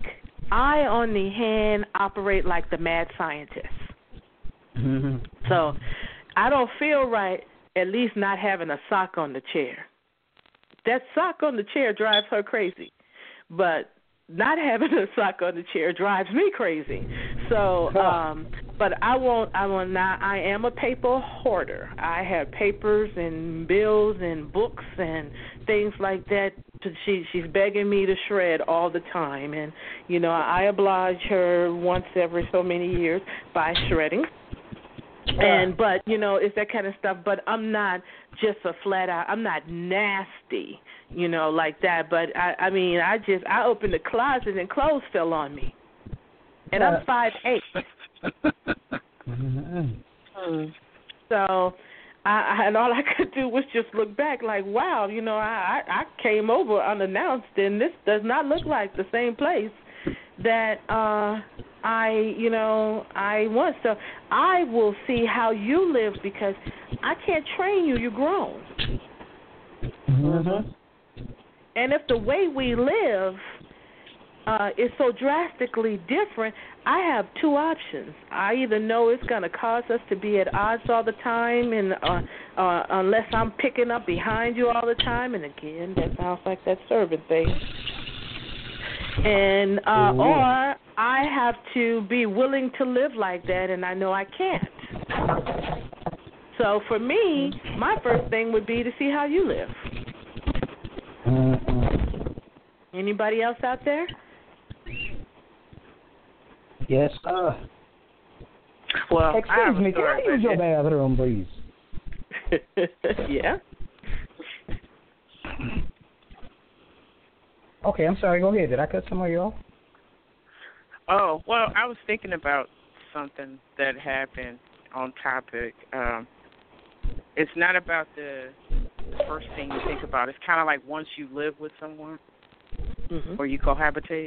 Speaker 1: I, on the hand, operate like the mad scientist.
Speaker 2: Mm-hmm.
Speaker 1: So I don't feel right at least not having a sock on the chair. That sock on the chair drives her crazy. But not having a sock on the chair drives me crazy. So, but I will not. I am a paper hoarder. I have papers and bills and books and things like that. She's begging me to shred all the time, and I oblige her once every so many years by shredding. But it's that kind of stuff. But I'm not just a flat out. I'm not nasty, like that. But I opened the closet and clothes fell on me, and I'm 5'8". So, and all I could do was just look back, like, wow, I came over unannounced, and this does not look like the same place that I want. So I will see how you live because I can't train you. You're grown.
Speaker 2: Mm-hmm.
Speaker 1: And if the way we live is so drastically different, I have two options. I either know it's going to cause us to be at odds all the time, and unless I'm picking up behind you all the time, and again, that sounds like that servant thing. And or I have to be willing to live like that, and I know I can't. So for me, my first thing would be to see how you live. Anybody else out there?
Speaker 2: Yes,
Speaker 4: Well,
Speaker 2: excuse me, can I use your bathroom, please?
Speaker 1: Yeah.
Speaker 2: Okay, I'm sorry. Go ahead. Did I cut somebody off?
Speaker 4: Oh, well, I was thinking about something that happened on topic. It's not about the first thing you think about. It's kind of like once you live with someone or you cohabitate.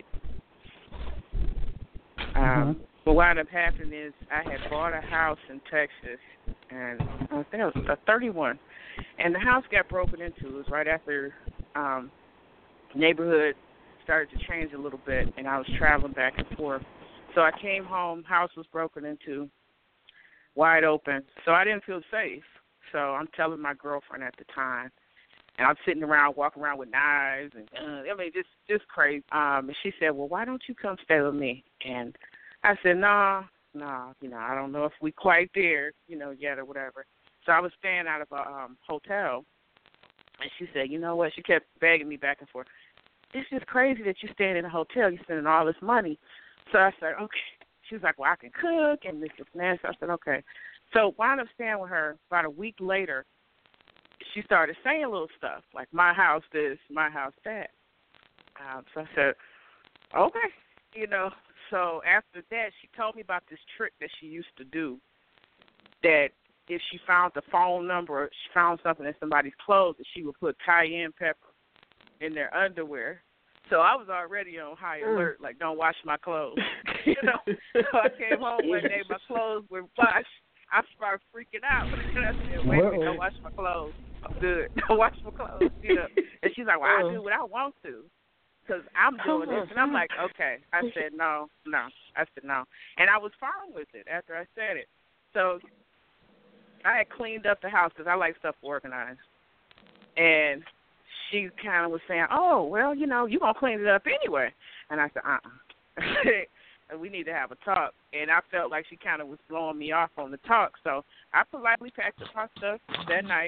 Speaker 4: What wound up happening is I had bought a house in Texas, and I think it was a 31, and the house got broken into. It was right after neighborhood started to change a little bit, and I was traveling back and forth. So I came home, house was broken into, wide open. So I didn't feel safe. So I'm telling my girlfriend at the time, and I'm sitting around, walking around with knives, and just crazy. And she said, well, why don't you come stay with me? And I said, no, I don't know if we quite there, yet or whatever. So I was staying out of a hotel, and she said, you know what? She kept begging me back and forth. It's just crazy that you're staying in a hotel. You're spending all this money. So I said, okay. She was like, well, I can cook and this and that. So I said, okay. So while I'm staying with her, about a week later, she started saying little stuff like my house this, my house that. So I said, okay. So after that, she told me about this trick that she used to do, that if she found the phone number or she found something in somebody's clothes, that she would put cayenne pepper in their underwear. So I was already on high alert, like, don't wash my clothes. So I came home one day, my clothes were washed. I started freaking out. And I said, wait, don't wash my clothes. I'm good. Don't wash my clothes. And she's like, well, I do what I want to because I'm doing this. And I'm like, okay. I said, no. I said, no. And I was fine with it after I said it. So I had cleaned up the house because I like stuff organized. And she kind of was saying, oh, well, you're going to clean it up anyway. And I said, we need to have a talk. And I felt like she kind of was blowing me off on the talk. So I politely packed up my stuff that night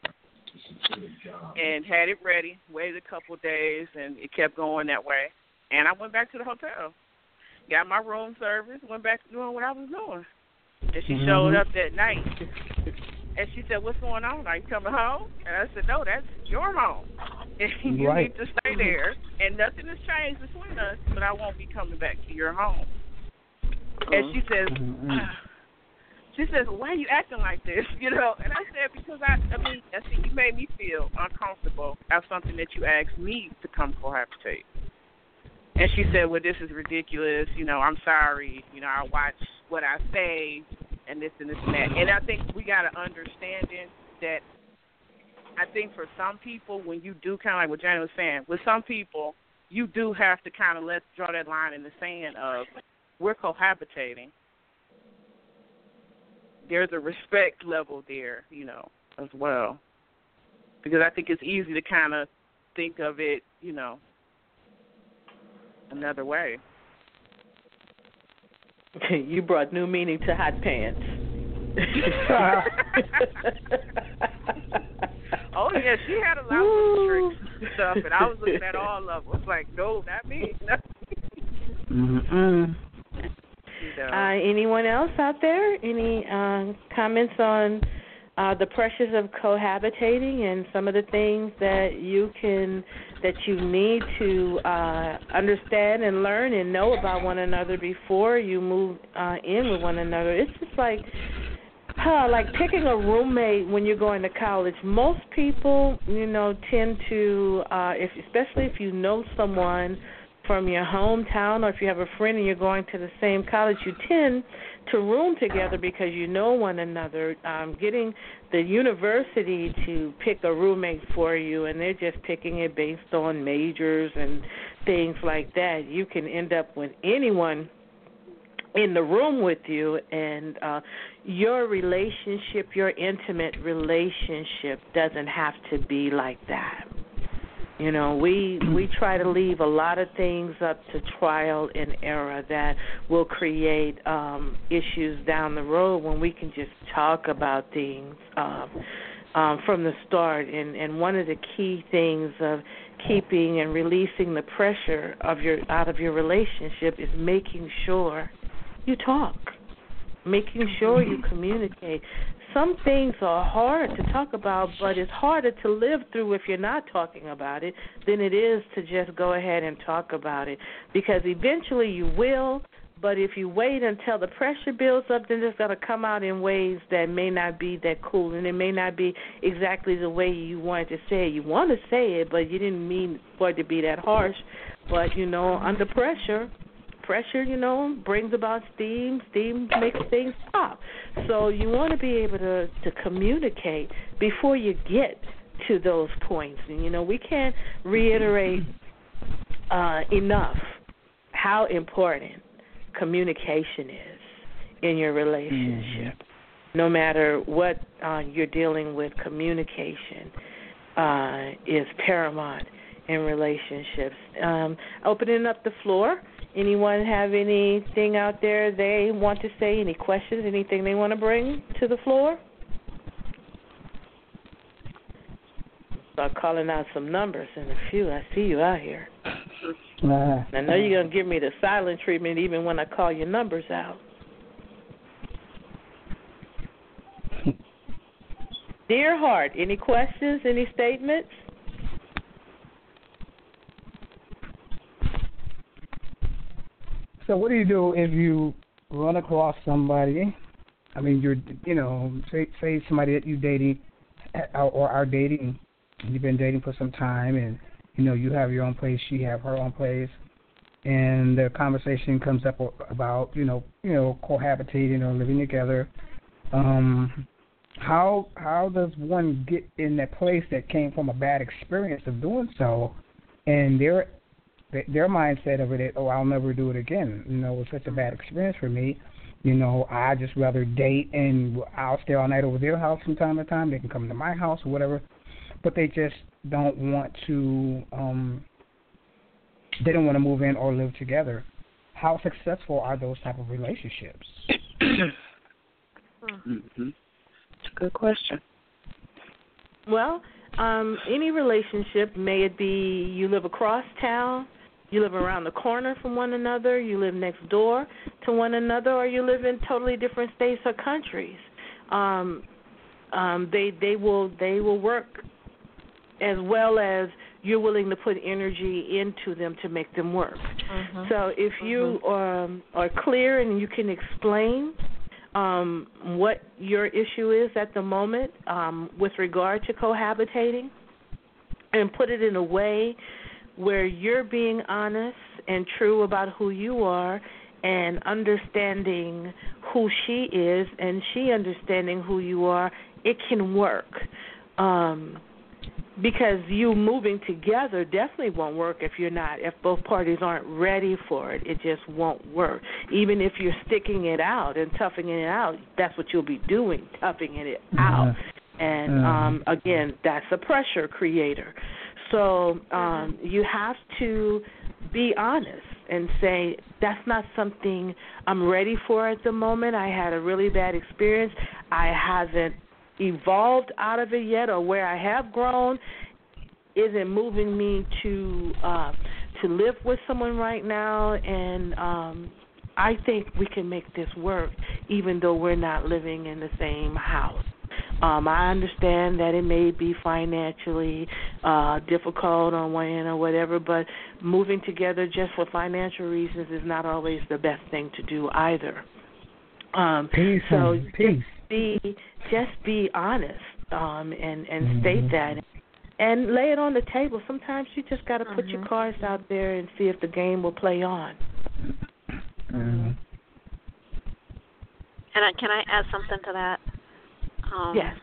Speaker 4: and had it ready, waited a couple of days, and it kept going that way. And I went back to the hotel, got my room service, went back to doing what I was doing. And she showed up that night. And she said, what's going on? Are you coming home? And I said, no, that's your home. And you need to stay there. And nothing has changed between us, but I won't be coming back to your home. And she says, why are you acting like this? And I said, because I you made me feel uncomfortable of something that you asked me to come cohabitate. And she said, well, this is ridiculous. I'm sorry. I watch what I say. And this and this and that. And I think we got to understand that I think for some people, when you do kind of like what Janet was saying, with some people, you do have to kind of draw that line in the sand of we're cohabitating. There's a respect level there, as well. Because I think it's easy to kind of think of it, another way.
Speaker 1: You brought new meaning to hot pants.
Speaker 4: Oh, yeah, she had a lot of tricks and stuff, and I was looking at all of them. I was like, no, not me.
Speaker 1: Anyone else out there? Any comments on the pressures of cohabitating and some of the things that you need to understand and learn and know about one another before you move in with one another? It's just like picking a roommate when you're going to college. Most people, tend to, especially if you know someone from your hometown, or if you have a friend and you're going to the same college, you tend to room together because you know one another. Getting the university to pick a roommate for you, and they're just picking it based on majors and things like that, you can end up with anyone in the room with you, and your relationship, your intimate relationship doesn't have to be like that. We try to leave a lot of things up to trial and error that will create issues down the road when we can just talk about things from the start. And one of the key things of keeping and releasing the pressure out of your relationship is making sure you talk, making sure you communicate. Some things are hard to talk about, but it's harder to live through if you're not talking about it than it is to just go ahead and talk about it, because eventually you will, but if you wait until the pressure builds up, then it's going to come out in ways that may not be that cool, and it may not be exactly the way you wanted to say it. You want to say it, but you didn't mean for it to be that harsh. But, under pressure, brings about steam. Steam makes things pop. So you want to be able to communicate before you get to those points. And, we can't reiterate enough how important communication is in your relationship. No matter what you're dealing with, communication is paramount in relationships. Opening up the floor. Anyone have anything out there they want to say, any questions, anything they want to bring to the floor? Start calling out some numbers in a few. I see you out here. I know you're going to give me the silent treatment even when I call your numbers out. Dear Heart, any questions, any statements?
Speaker 2: So what do you do if you run across somebody? I mean, you're, say somebody that you're dating or are dating, you've been dating for some time, and, you have your own place, she have her own place, and the conversation comes up about, cohabitating or living together. How does one get in that place that came from a bad experience of doing so, and their mindset of it is, I'll never do it again. It was such a bad experience for me. I just rather date, and I'll stay all night over their house from time to time. They can come to my house or whatever, but they just don't want to. They don't want to move in or live together. How successful are those type of relationships?
Speaker 4: It's a good question.
Speaker 1: Well, any relationship, may it be you live across town, you live around the corner from one another, you live next door to one another, or you live in totally different states or countries. They will work as well as you're willing to put energy into them to make them work. So if you are clear and you can explain what your issue is at the moment with regard to cohabitating, and put it in a way where you're being honest and true about who you are, and understanding who she is and she understanding who you are, it can work. because you moving together definitely won't work if both parties aren't ready for it. It just won't work. Even if you're sticking it out and toughing it out, that's what you'll be doing, toughing it out. And again, that's a pressure creator. So you have to be honest and say, that's not something I'm ready for at the moment. I had a really bad experience. I haven't evolved out of it yet, or where I have grown isn't moving me to live with someone right now, and I think we can make this work even though we're not living in the same house. I understand that it may be financially difficult on one end or whatever, but moving together just for financial reasons is not always the best thing to do either.
Speaker 2: Peace.
Speaker 1: Just be honest and state that and lay it on the table. Sometimes you just got to put your cards out there and see if the game will play on.
Speaker 3: And can I add something to that?
Speaker 1: Yes.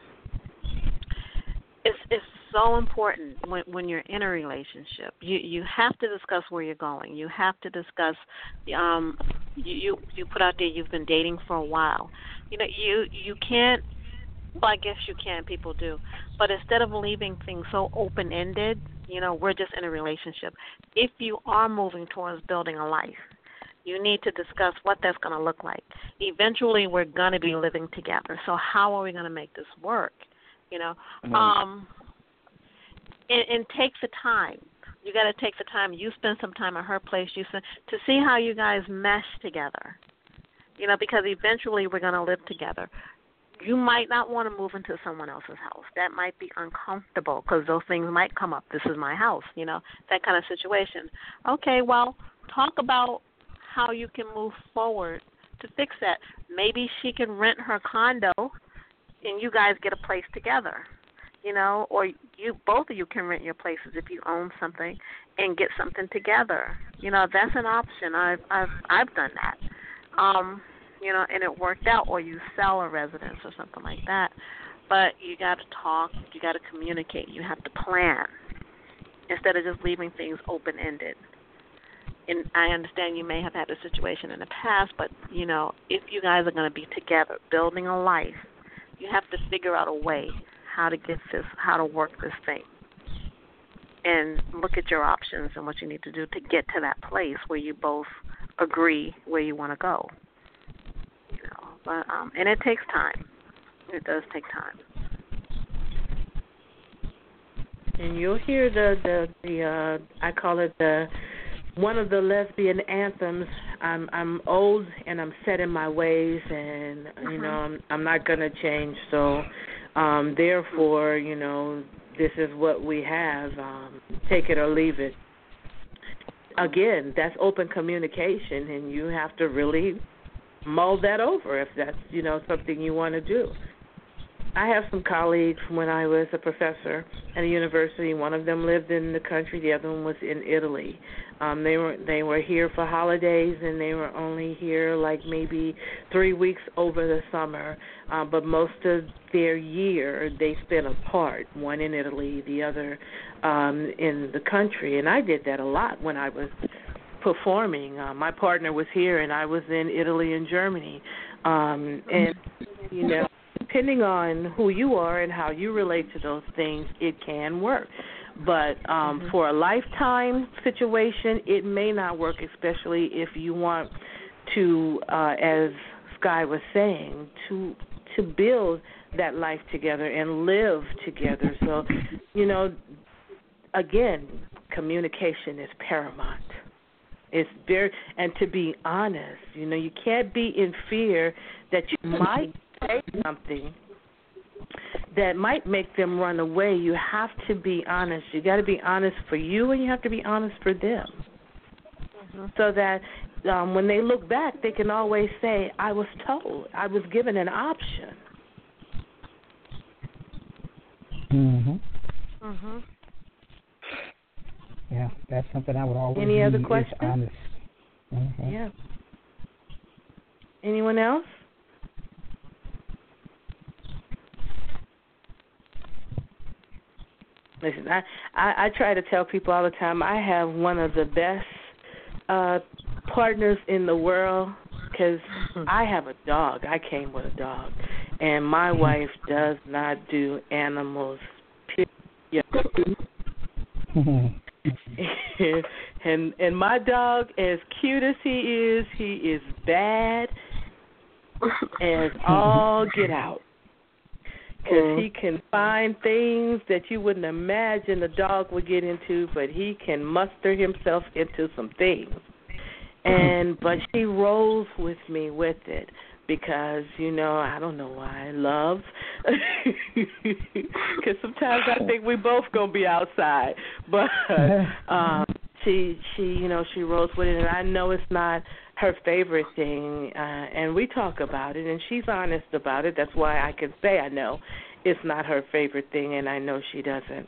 Speaker 3: It's so important when you're in a relationship. You have to discuss where you're going. You have to discuss. You put out there you've been dating for a while. You know you can't. Well, I guess you can. People do, but instead of leaving things so open-ended, we're just in a relationship. If you are moving towards building a life, you need to discuss what that's going to look like. Eventually, we're going to be living together. So how are we going to make this work? And take the time. You got to take the time. You spend some time at her place. To see how you guys mesh together. Because eventually we're going to live together. You might not want to move into someone else's house. That might be uncomfortable because those things might come up. This is my house, that kind of situation. Okay, well, talk about how you can move forward to fix that. Maybe she can rent her condo and you guys get a place together, or both of you can rent your places if you own something and get something together. That's an option. I've done that. And it worked out, or you sell a residence or something like that. But you got to talk, you got to communicate, you have to plan instead of just leaving things open-ended. And I understand you may have had a situation in the past, but, if you guys are going to be together building a life, you have to figure out a way how to work this thing. And look at your options and what you need to do to get to that place where you both agree where you want to go. But and it takes time. It does take time.
Speaker 1: And you'll hear the I call it one of the lesbian anthems. I'm old and I'm set in my ways, and I'm not gonna change. So therefore, this is what we have. Take it or leave it. Again, that's open communication, and you have to really mull that over if that's, something you want to do. I have some colleagues when I was a professor at a university. One of them lived in the country. The other one was in Italy. They were here for holidays, and they were only here like maybe 3 weeks over the summer. But most of their year they spent apart, one in Italy, the other in the country. And I did that a lot when I was performing. My partner was here, and I was in Italy and Germany. And, depending on who you are and how you relate to those things, it can work. But for a lifetime situation, it may not work, especially if you want to, as Sky was saying, to build that life together and live together. So, again, communication is paramount. It's and to be honest, you can't be in fear that you might say something that might make them run away. You have to be honest. You got to be honest for you, and you have to be honest for them, so that when they look back, they can always say, "I was told. I was given an option."
Speaker 2: Yeah, that's something I would always.
Speaker 1: Any other questions?
Speaker 2: Honest.
Speaker 1: Yeah. Anyone else? Listen, I try to tell people all the time I have one of the best partners in the world because I have a dog. I came with a dog, and my wife does not do animals. Period. and my dog, as cute as he is bad as all get out. Because he can find things that you wouldn't imagine a dog would get into, but he can muster himself into some things. But she rolls with me with it because, I don't know why, love. Because sometimes I think we both going to be outside. But she rolls with it, and I know it's not her favorite thing, and we talk about it, and she's honest about it. That's why I can say I know it's not her favorite thing, and I know she doesn't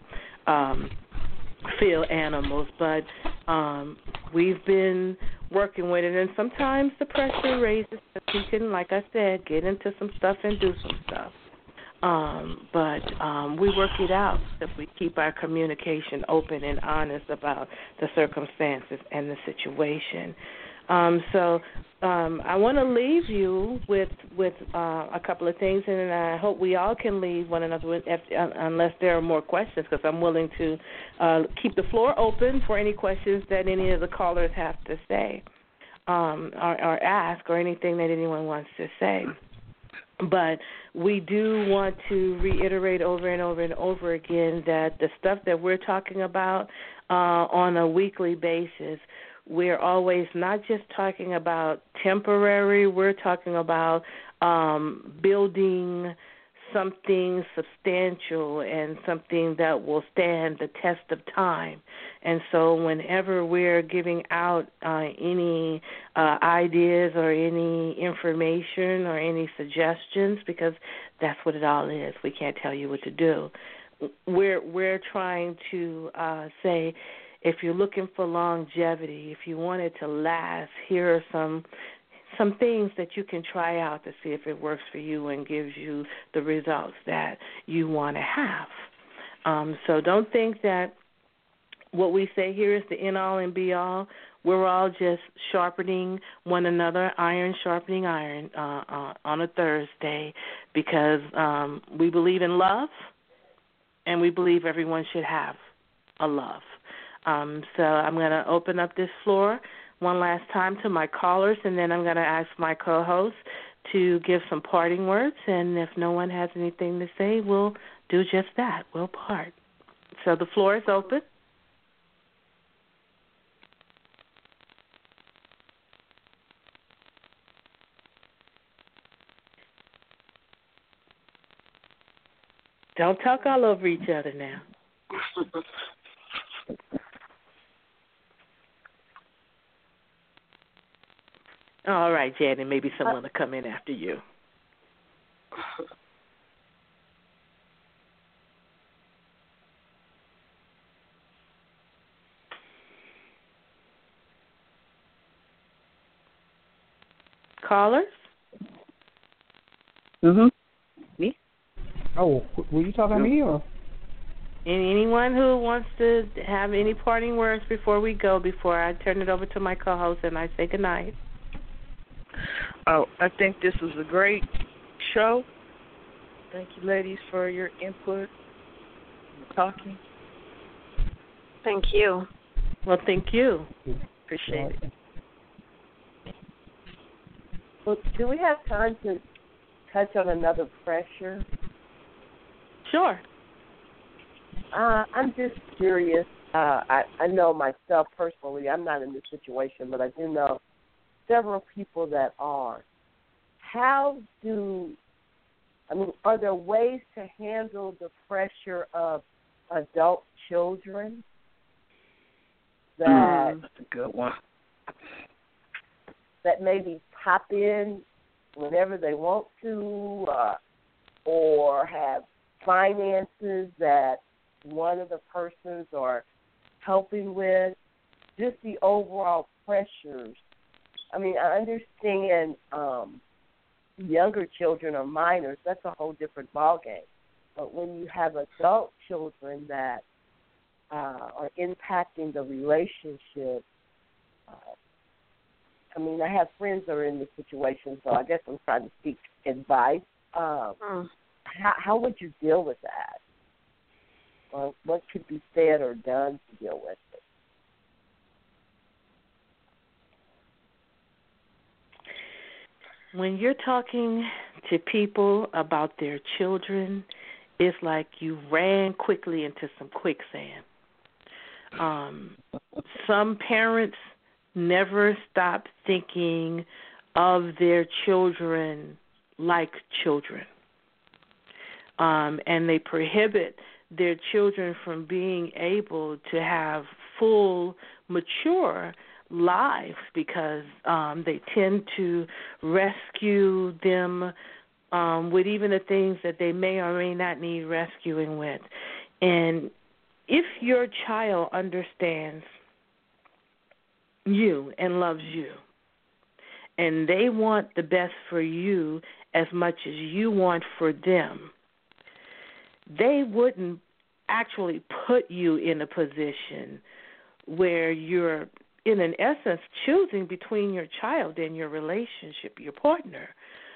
Speaker 1: feel animals. But we've been working with it, and sometimes the pressure raises that we can, like I said, get into some stuff and do some stuff. But we work it out if we keep our communication open and honest about the circumstances and the situation. So I want to leave you with a couple of things, and I hope we all can leave one another with, unless there are more questions, because I'm willing to keep the floor open for any questions that any of the callers have to say or ask, or anything that anyone wants to say. But we do want to reiterate over and over and over again that the stuff that we're talking about on a weekly basis, we're always not just talking about temporary, we're talking about building something substantial and something that will stand the test of time. And so whenever we're giving out any ideas or any information or any suggestions, because that's what it all is, we can't tell you what to do. We're trying to say, if you're looking for longevity, if you want it to last, here are some things that you can try out to see if it works for you and gives you the results that you want to have. So don't think that what we say here is the end-all and be-all. We're all just sharpening one another, iron sharpening iron on a Thursday, because we believe in love, and we believe everyone should have a love. So I'm going to open up this floor one last time to my callers, and then I'm going to ask my co-host to give some parting words, and if no one has anything to say, we'll do just that. We'll part. So the floor is open. Don't talk all over each other now. All right, Janet, maybe someone will come in after you. Callers?
Speaker 2: Me? Oh, were you talking to me or?
Speaker 1: Anyone who wants to have any parting words before we go, before I turn it over to my co-host and I say goodnight?
Speaker 4: Oh, I think this was a great show. Thank you, ladies, for your input and talking.
Speaker 3: Thank you.
Speaker 1: Well, thank you.
Speaker 4: Appreciate it.
Speaker 5: Well, do we have time to touch on another pressure?
Speaker 1: Sure.
Speaker 5: I'm just curious. I know myself personally, I'm not in this situation, but I do know several people that are. Are there ways to handle the pressure of adult children that
Speaker 4: that's a good one.
Speaker 5: That maybe pop in whenever they want to, or have finances that one of the persons are helping with, just the overall pressures. I mean, I understand younger children or minors, that's a whole different ballgame. But when you have adult children that are impacting the relationship. I mean, I have friends that are in this situation, so I guess I'm trying to seek advice. How would you deal with that? Or what could be said or done to deal with it?
Speaker 1: When you're talking to people about their children, it's like you ran quickly into some quicksand. Some parents never stop thinking of their children like children. And they prohibit their children from being able to have full, mature lives because they tend to rescue them with even the things that they may or may not need rescuing with. And if your child understands you and loves you, and they want the best for you as much as you want for them, they wouldn't actually put you in a position where you're, in an essence, choosing between your child and your relationship, your partner.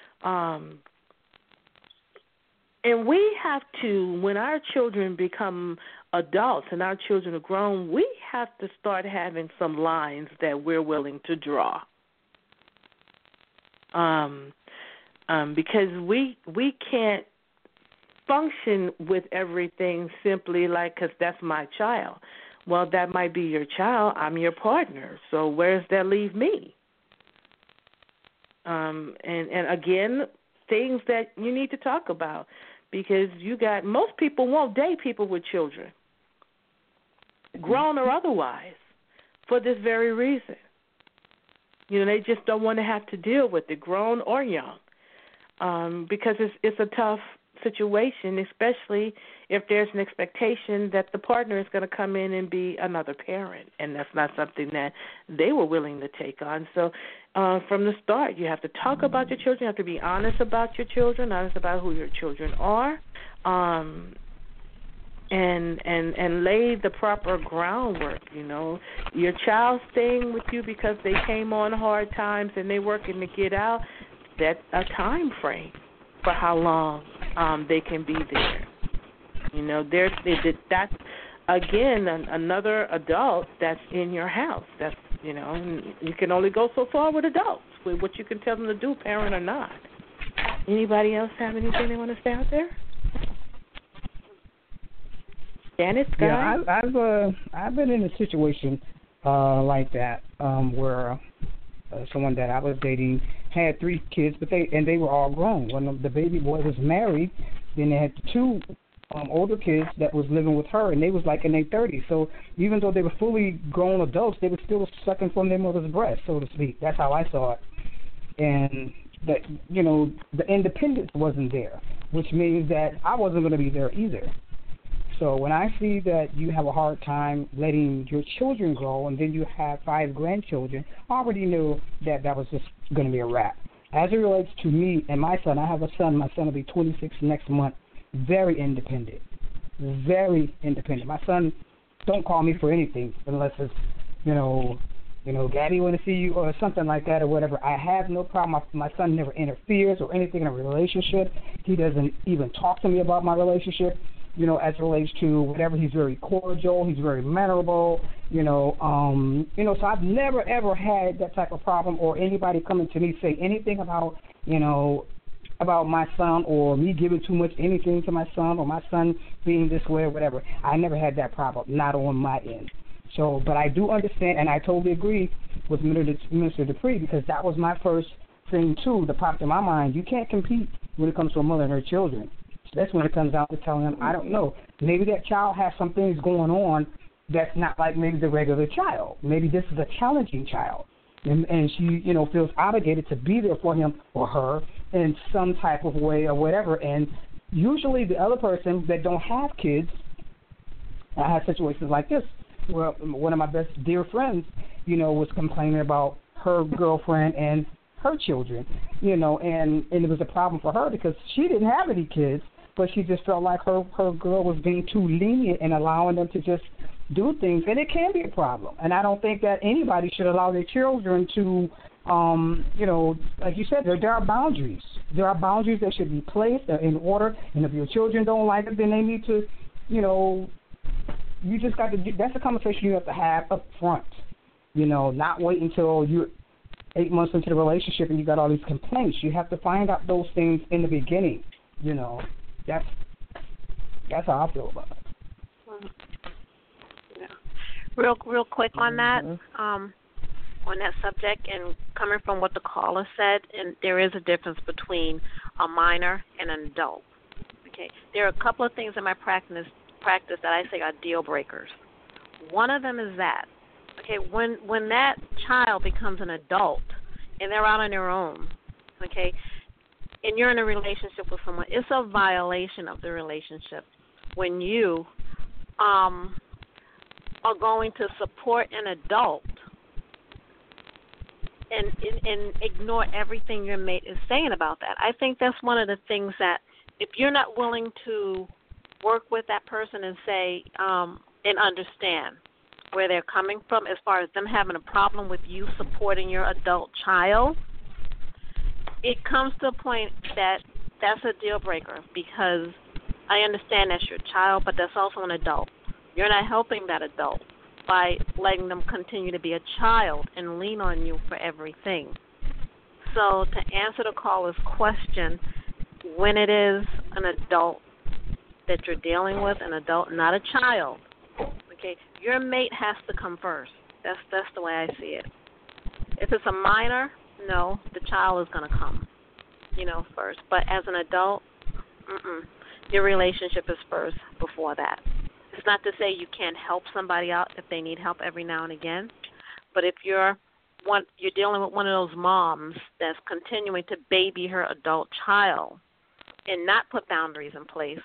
Speaker 1: And we have to, when our children become adults and our children are grown, we have to start having some lines that we're willing to draw. Because we can't function with everything simply like, because that's my child. Well, that might be your child. I'm your partner. So where does that leave me? And again, things that you need to talk about, because most people won't date people with children, grown or otherwise, for this very reason. You know, they just don't want to have to deal with it, grown or young, because it's a tough situation, especially if there's an expectation that the partner is going to come in and be another parent, and that's not something that they were willing to take on. So from the start, you have to talk about your children, you have to be honest about your children, honest about who your children are, and lay the proper groundwork. You know, your child staying with you because they came on hard times and they're working to get out, that's a time frame for how long they can be there. You know, that's, again, another adult that's in your house. That's, you know, you can only go so far with adults, with what you can tell them to do, parent or not. Anybody else have anything they want to say out there? Janet, Sky?
Speaker 2: Yeah, I've been in a situation like that where someone that I was dating had 3 kids, but they were all grown. When the baby boy was married, then they had 2 older kids that was living with her, and they was like in their 30s. So even though they were fully grown adults, they were still sucking from their mother's breast, so to speak. That's how I saw it. And that, you know, the independence wasn't there, which means that I wasn't going to be there either. So when I see that you have a hard time letting your children grow, and then you have 5 grandchildren, I already knew that was just going to be a wrap. As it relates to me and my son, I have a son. My son will be 26 next month. Very independent. Very independent. My son don't call me for anything unless it's, you know, Daddy want to see you or something like that or whatever. I have no problem. My son never interferes or anything in a relationship. He doesn't even talk to me about my relationship. You know, as it relates to whatever, he's very cordial, he's very mannerable, so I've never, ever had that type of problem or anybody coming to me say anything about, about my son or me giving too much anything to my son or my son being this way or whatever. I never had that problem, not on my end. So, but I do understand, and I totally agree with Minister Dupree, because that was my first thing, too, that popped in my mind. You can't compete when it comes to a mother and her children. That's when it comes down to telling them, I don't know, maybe that child has some things going on that's not like maybe the regular child. Maybe this is a challenging child, and she, feels obligated to be there for him or her in some type of way or whatever. And usually the other person that don't have kids, I have situations like this where one of my best dear friends, was complaining about her girlfriend and her children, and it was a problem for her because she didn't have any kids. But she just felt like her girl was being too lenient and allowing them to just, do things, and it can be a problem. And I don't think that anybody should allow their children to, like you said, there are boundaries. There are boundaries that should be placed in order. And if your children don't like it, then they need to, you just got to. That's a conversation you have to have up front. Not wait until you're 8 months into the relationship and you got all these complaints. You have to find out those things in the beginning. That's how I feel about it.
Speaker 3: Yeah. Real quick on that, on that subject, and coming from what the caller said, and there is a difference between a minor and an adult. Okay, there are a couple of things in my practice that I say are deal breakers. One of them is that, okay, when that child becomes an adult and they're out on their own, okay, and you're in a relationship with someone, it's a violation of the relationship when you are going to support an adult and ignore everything your mate is saying about that. I think that's one of the things that if you're not willing to work with that person and say and understand where they're coming from as far as them having a problem with you supporting your adult child, it comes to a point that that's a deal breaker, because I understand that's your child, but that's also an adult. You're not helping that adult by letting them continue to be a child and lean on you for everything. So to answer the caller's question, when it is an adult that you're dealing with, an adult, not a child, okay, your mate has to come first. That's the way I see it. If it's a minor, no, the child is going to come, first. But as an adult, your relationship is first before that. It's not to say you can't help somebody out if they need help every now and again, but if you're dealing with one of those moms that's continuing to baby her adult child and not put boundaries in place,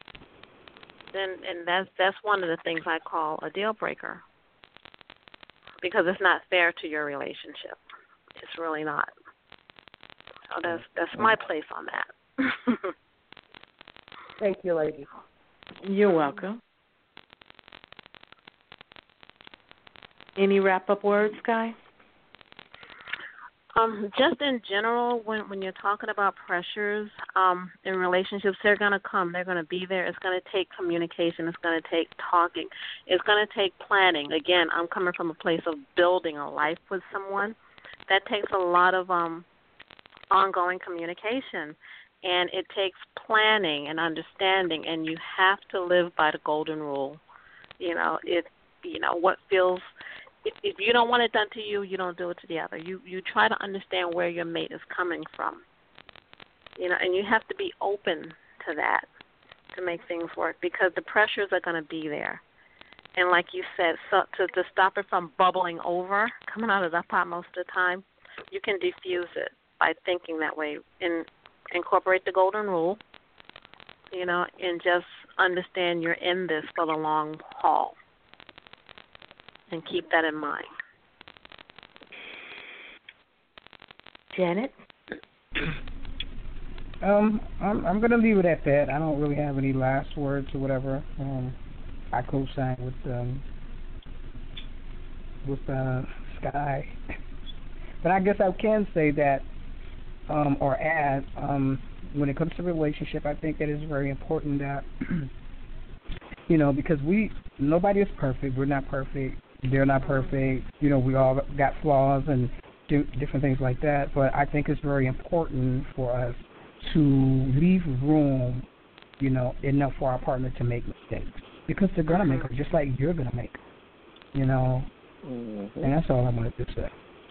Speaker 3: and that's one of the things I call a deal breaker, because it's not fair to your relationship. It's really not. So that's my place on that.
Speaker 5: Thank you, lady.
Speaker 1: You're welcome. Any wrap-up words, Sky?
Speaker 3: Just in general, when you're talking about pressures in relationships, they're going to come. They're going to be there. It's going to take communication. It's going to take talking. It's going to take planning. Again, I'm coming from a place of building a life with someone. That takes a lot of ongoing communication, and it takes planning and understanding, and you have to live by the golden rule. What feels... If you don't want it done to you, you don't do it to the other. You try to understand where your mate is coming from, and you have to be open to that to make things work, because the pressures are going to be there. And like you said, so to stop it from bubbling over, coming out of that pot most of the time, you can diffuse it by thinking that way and incorporate the golden rule, and just understand you're in this for the long haul. And keep that in mind.
Speaker 1: Janet?
Speaker 2: I'm going to leave it at that. I don't really have any last words or whatever. I co-sign with Sky. But I guess I can say that, or add, when it comes to relationship, I think that it's very important that, because nobody is perfect. We're not perfect. They're not perfect. We all got flaws and different things like that. But I think it's very important for us to leave room, enough for our partner to make mistakes, because they're going to make them, just like you're going to make them, And that's all I wanted to say.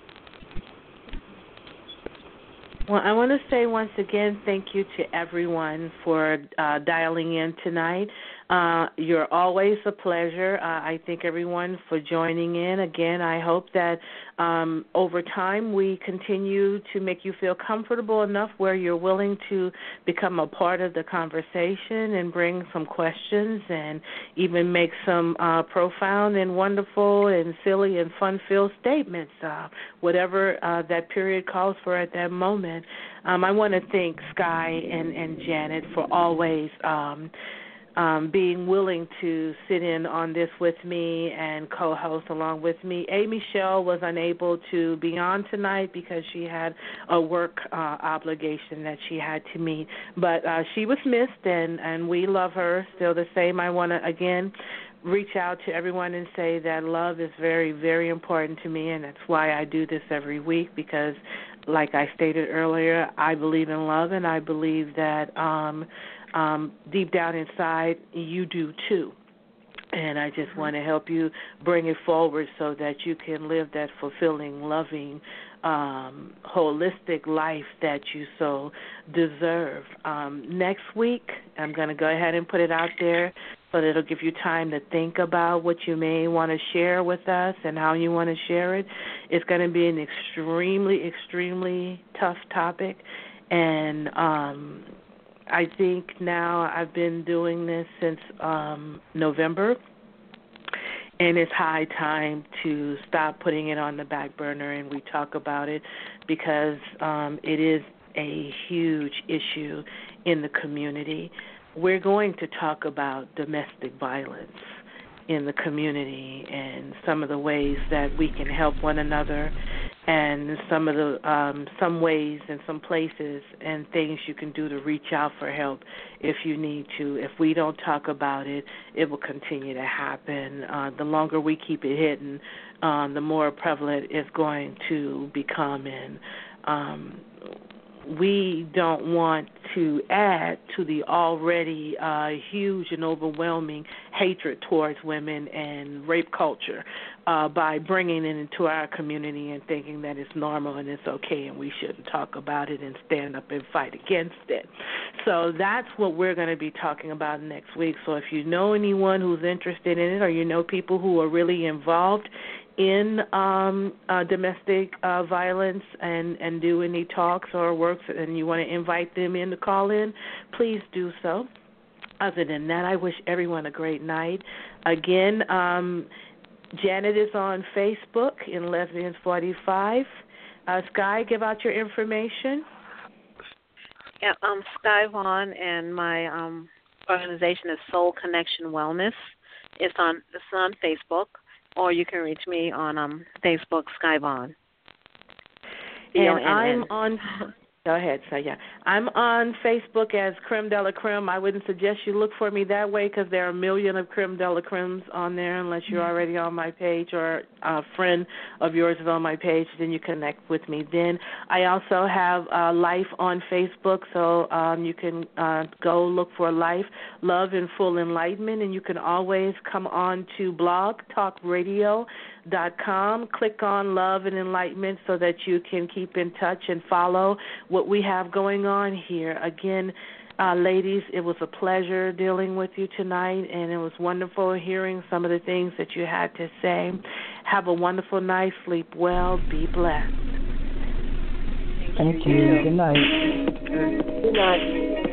Speaker 1: Well, I want to say once again thank you to everyone for dialing in tonight. You're always a pleasure. I thank everyone for joining in. Again, I hope that over time we continue to make you feel comfortable enough where you're willing to become a part of the conversation and bring some questions and even make some profound and wonderful and silly and fun-filled statements, whatever that period calls for at that moment. I want to thank Sky and Janet for always being willing to sit in on this with me and co-host along with me. A. Michelle was unable to be on tonight because she had a work obligation that she had to meet. But she was missed, and we love her still the same. I want to, again, reach out to everyone and say that love is very, very important to me, and that's why I do this every week because, like I stated earlier, I believe in love, and I believe that deep down inside, you do too. And I just want to help you bring it forward so that you can live that fulfilling, loving, holistic life that you so deserve. Next week, I'm going to go ahead and put it out there so that it'll give you time to think about what you may want to share with us and how you want to share it. It's going to be an extremely, extremely tough topic, and I think now I've been doing this since November, and it's high time to stop putting it on the back burner and we talk about it because it is a huge issue in the community. We're going to talk about domestic violence in the community and some of the ways that we can help one another and some of the some ways and some places and things you can do to reach out for help if you need to. If we don't talk about it, it will continue to happen. The longer we keep it hidden, the more prevalent it's going to become. And we don't want to add to the already huge and overwhelming hatred towards women and rape culture by bringing it into our community and thinking that it's normal and it's okay and we shouldn't talk about it and stand up and fight against it. So that's what we're going to be talking about next week. So if you know anyone who's interested in it or you know people who are really involved in domestic violence and do any talks or works and you want to invite them in to call in, please do so. Other than that, I wish everyone a great night. Again, Janet is on Facebook in Lesbians 45. Sky, give out your information.
Speaker 3: Yeah, Sky Vaughn, and my organization is Soul Connection Wellness. It's on Facebook. Or you can reach me on Facebook, Sky Vaughn.
Speaker 1: And I'm on. Go ahead, so yeah. I'm on Facebook as Creme de la Creme. I wouldn't suggest you look for me that way because there are a million of Creme de la Cremes on there unless you're already on my page or a friend of yours is on my page, then you connect with me. Then I also have Life on Facebook, so you can go look for Life, Love and Full Enlightenment, and you can always come on to blogtalkradio.com, click on Love and Enlightenment so that you can keep in touch and follow what we have going on here. Again, ladies, it was a pleasure dealing with you tonight, and it was wonderful hearing some of the things that you had to say. Have a wonderful night. Sleep well. Be blessed.
Speaker 2: Thank you. Good night.
Speaker 5: Good night.